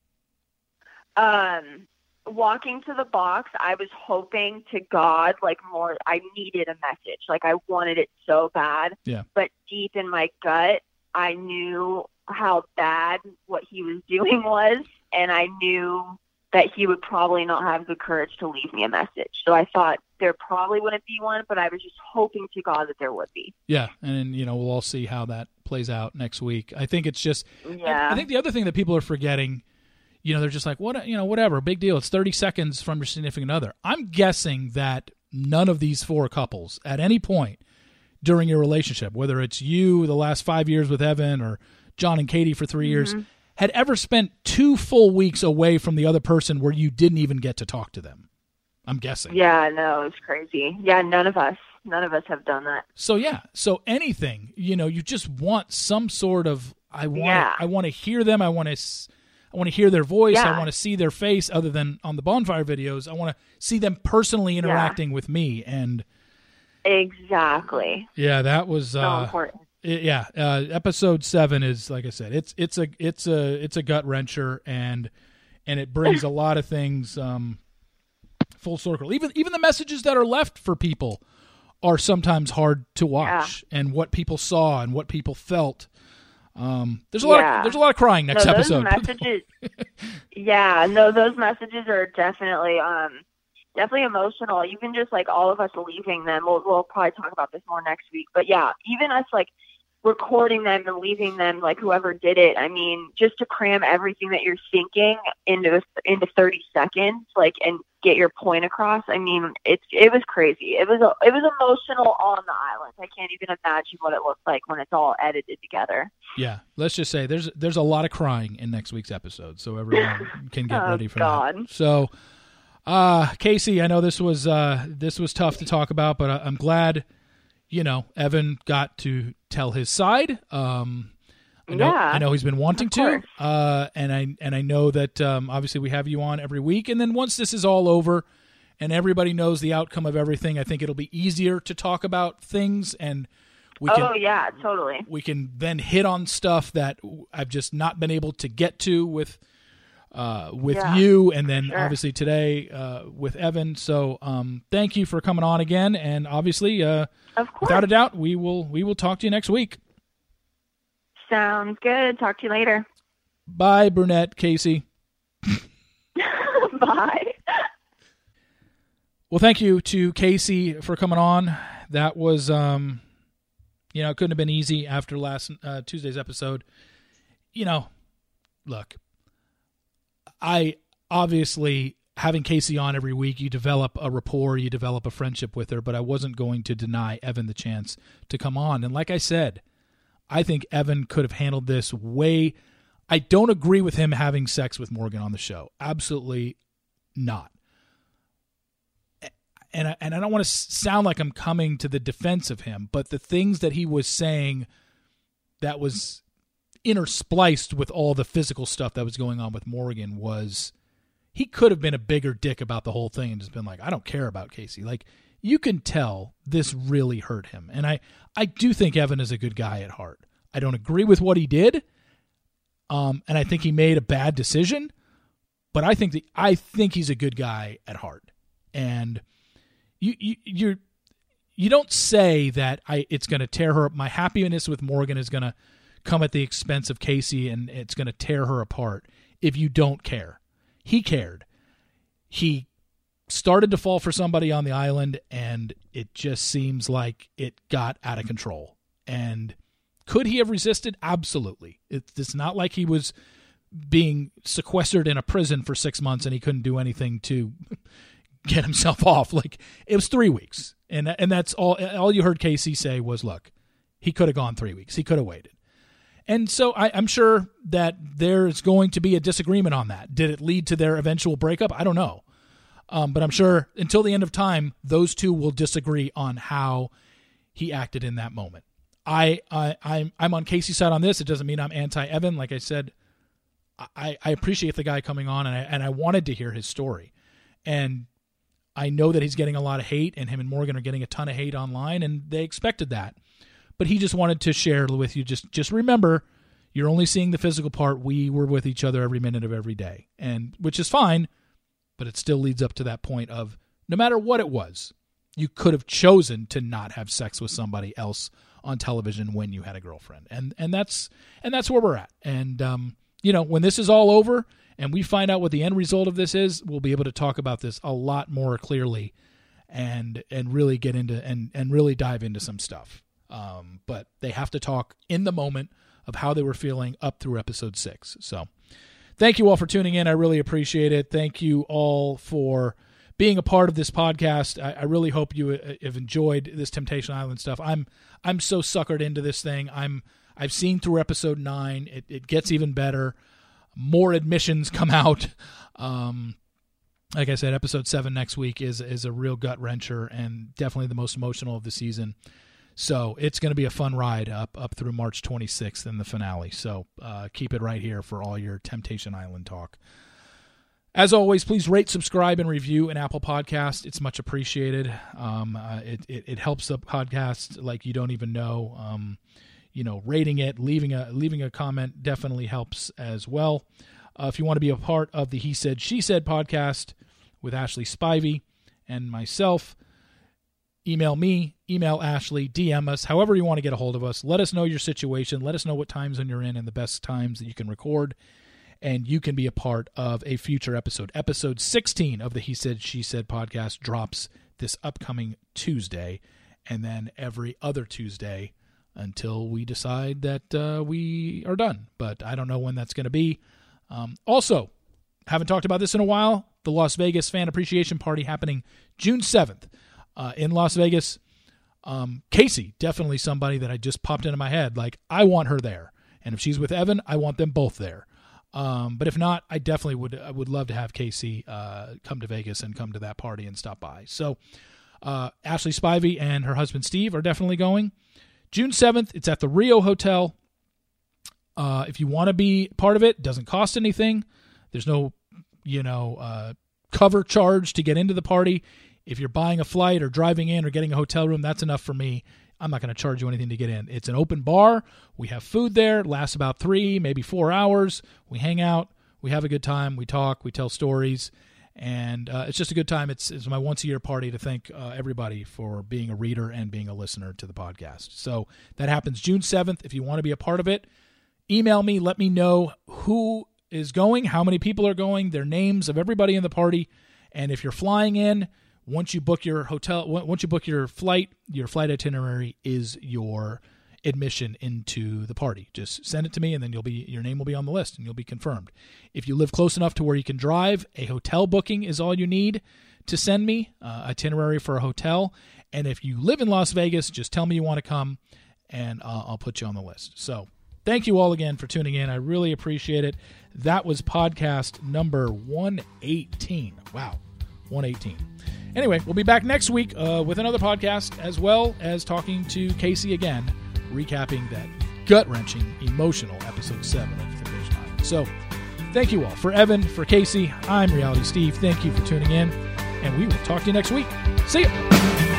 Walking to the box, I was hoping to God, more, I needed a message. I wanted it so bad. Yeah. But deep in my gut, I knew how bad what he was doing was, and I knew that he would probably not have the courage to leave me a message. So I thought there probably wouldn't be one, but I was just hoping to God that there would be. Yeah, and we'll all see how that plays out next week. I think it's just I think the other thing that people are forgetting, they're just like, whatever, big deal. It's 30 seconds from your significant other. I'm guessing that none of these 4 couples at any point during your relationship, whether it's you the last 5 years with Evan or John and Katie for 3 years, had ever spent 2 full weeks away from the other person where you didn't even get to talk to them. I'm guessing. Yeah, no, it's crazy. Yeah, none of us have done that. So anything, you just want some sort of, I want to hear them. I want to hear their voice. I want to see their face other than on the bonfire videos. I want to see them personally interacting with me. And exactly. Yeah, that was so important. Episode 7 is, like I said, it's a gut wrencher, and it brings a lot of things full circle. Even the messages that are left for people are sometimes hard to watch, and what people saw and what people felt. There's a lot of crying next episode. Messages, those messages are definitely emotional. Even just all of us leaving them. We'll probably talk about this more next week. But even us recording them and leaving them, whoever did it. I mean, just to cram everything that you're thinking into 30 seconds, and get your point across. I mean, it was crazy. It was emotional on the island. I can't even imagine what it looks like when it's all edited together. Yeah, let's just say there's a lot of crying in next week's episode, so everyone can get ready for that. So, Casey, I know this was tough to talk about, but I'm glad Evan got to tell his side. I know he's been wanting to, and I know that obviously we have you on every week. And then once this is all over and everybody knows the outcome of everything, I think it'll be easier to talk about things, and totally. We can then hit on stuff that I've just not been able to get to with you, and then obviously today with Evan. So thank you for coming on again, and obviously, without a doubt, we will talk to you next week. Sounds good. Talk to you later. Bye, Brunette, Casey. Bye. Well, thank you to Casey for coming on. That was, it couldn't have been easy after last Tuesday's episode. Look, I obviously, having Casey on every week, you develop a rapport, you develop a friendship with her, but I wasn't going to deny Evan the chance to come on. And like I said, I think Evan could have handled this way. I don't agree with him having sex with Morgan on the show. Absolutely not. And I don't want to sound like I'm coming to the defense of him, but the things that he was saying that was interspliced with all the physical stuff that was going on with Morgan was, he could have been a bigger dick about the whole thing and just been like, I don't care about Casey. Like, you can tell this really hurt him. And I do think Evan is a good guy at heart. I don't agree with what he did. And I think he made a bad decision, but I think he's a good guy at heart. And you don't say that it's going to tear her up. My happiness with Morgan is going to come at the expense of Casey, and it's going to tear her apart if you don't care. He cared. He started to fall for somebody on the island, and it just seems like it got out of control. And could he have resisted? Absolutely. It's not like he was being sequestered in a prison for 6 months and he couldn't do anything to get himself off. Like, it was 3 weeks. And that's all you heard Casey say was, look, he could have gone 3 weeks. He could have waited. And so I'm sure that there's going to be a disagreement on that. Did it lead to their eventual breakup? I don't know. But I'm sure until the end of time, those two will disagree on how he acted in that moment. I'm on Casey's side on this. It doesn't mean I'm anti-Evan. Like I said, I appreciate the guy coming on, and I wanted to hear his story. And I know that he's getting a lot of hate, and him and Morgan are getting a ton of hate online, and they expected that. But he just wanted to share with you, just remember, you're only seeing the physical part. We were with each other every minute of every day, and which is fine, but it still leads up to that point of no matter what it was, you could have chosen to not have sex with somebody else on television when you had a girlfriend. And that's where we're at. And, when this is all over and we find out what the end result of this is, we'll be able to talk about this a lot more clearly and really get into and really dive into some stuff. But they have to talk in the moment of how they were feeling up through episode 6. So thank you all for tuning in. I really appreciate it. Thank you all for being a part of this podcast. I really hope you have enjoyed this Temptation Island stuff. I'm so suckered into this thing. I've seen through episode 9. It gets even better. More admissions come out. Like I said, episode 7 next week is a real gut wrencher and definitely the most emotional of the season. So it's going to be a fun ride up through March 26th in the finale. So keep it right here for all your Temptation Island talk. As always, please rate, subscribe, and review an Apple Podcast. It's much appreciated. It helps the podcast like you don't even know. Rating it, leaving a comment definitely helps as well. If you want to be a part of the He Said, She Said podcast with Ashley Spivey and myself, email me, email Ashley, DM us, however you want to get a hold of us. Let us know your situation. Let us know what time zone you're in and the best times that you can record. And you can be a part of a future episode. Episode 16 of the He Said, She Said podcast drops this upcoming Tuesday, and then every other Tuesday until we decide that we are done. But I don't know when that's going to be. Also, haven't talked about this in a while, the Las Vegas Fan Appreciation Party happening June 7th in Las Vegas. Casey, definitely somebody that I just popped into my head. Like, I want her there. And if she's with Evan, I want them both there. But if not, I definitely would love to have Casey come to Vegas and come to that party and stop by. So Ashley Spivey and her husband Steve are definitely going. June 7th, it's at the Rio Hotel. If you want to be part of it, it doesn't cost anything. There's no, cover charge to get into the party. If you're buying a flight or driving in or getting a hotel room, that's enough for me. I'm not going to charge you anything to get in. It's an open bar. We have food there. It lasts about 3, maybe 4 hours. We hang out. We have a good time. We talk. We tell stories. And it's just a good time. It's my once-a-year party to thank everybody for being a reader and being a listener to the podcast. So that happens June 7th. If you want to be a part of it, email me. Let me know who is going, how many people are going, their names of everybody in the party. And if you're flying in, once you book your hotel, once you book your flight itinerary is your admission into the party. Just send it to me, and then your name will be on the list, and you'll be confirmed. If you live close enough to where you can drive, a hotel booking is all you need to send me, itinerary for a hotel. And if you live in Las Vegas, just tell me you want to come, and I'll put you on the list. So thank you all again for tuning in. I really appreciate it. That was podcast number 118. Wow, 118. Anyway, we'll be back next week with another podcast, as well as talking to Casey again, recapping that gut-wrenching, emotional episode 7 of Temptation Island. So thank you all. For Evan, for Casey, I'm Reality Steve. Thank you for tuning in, and we will talk to you next week. See ya.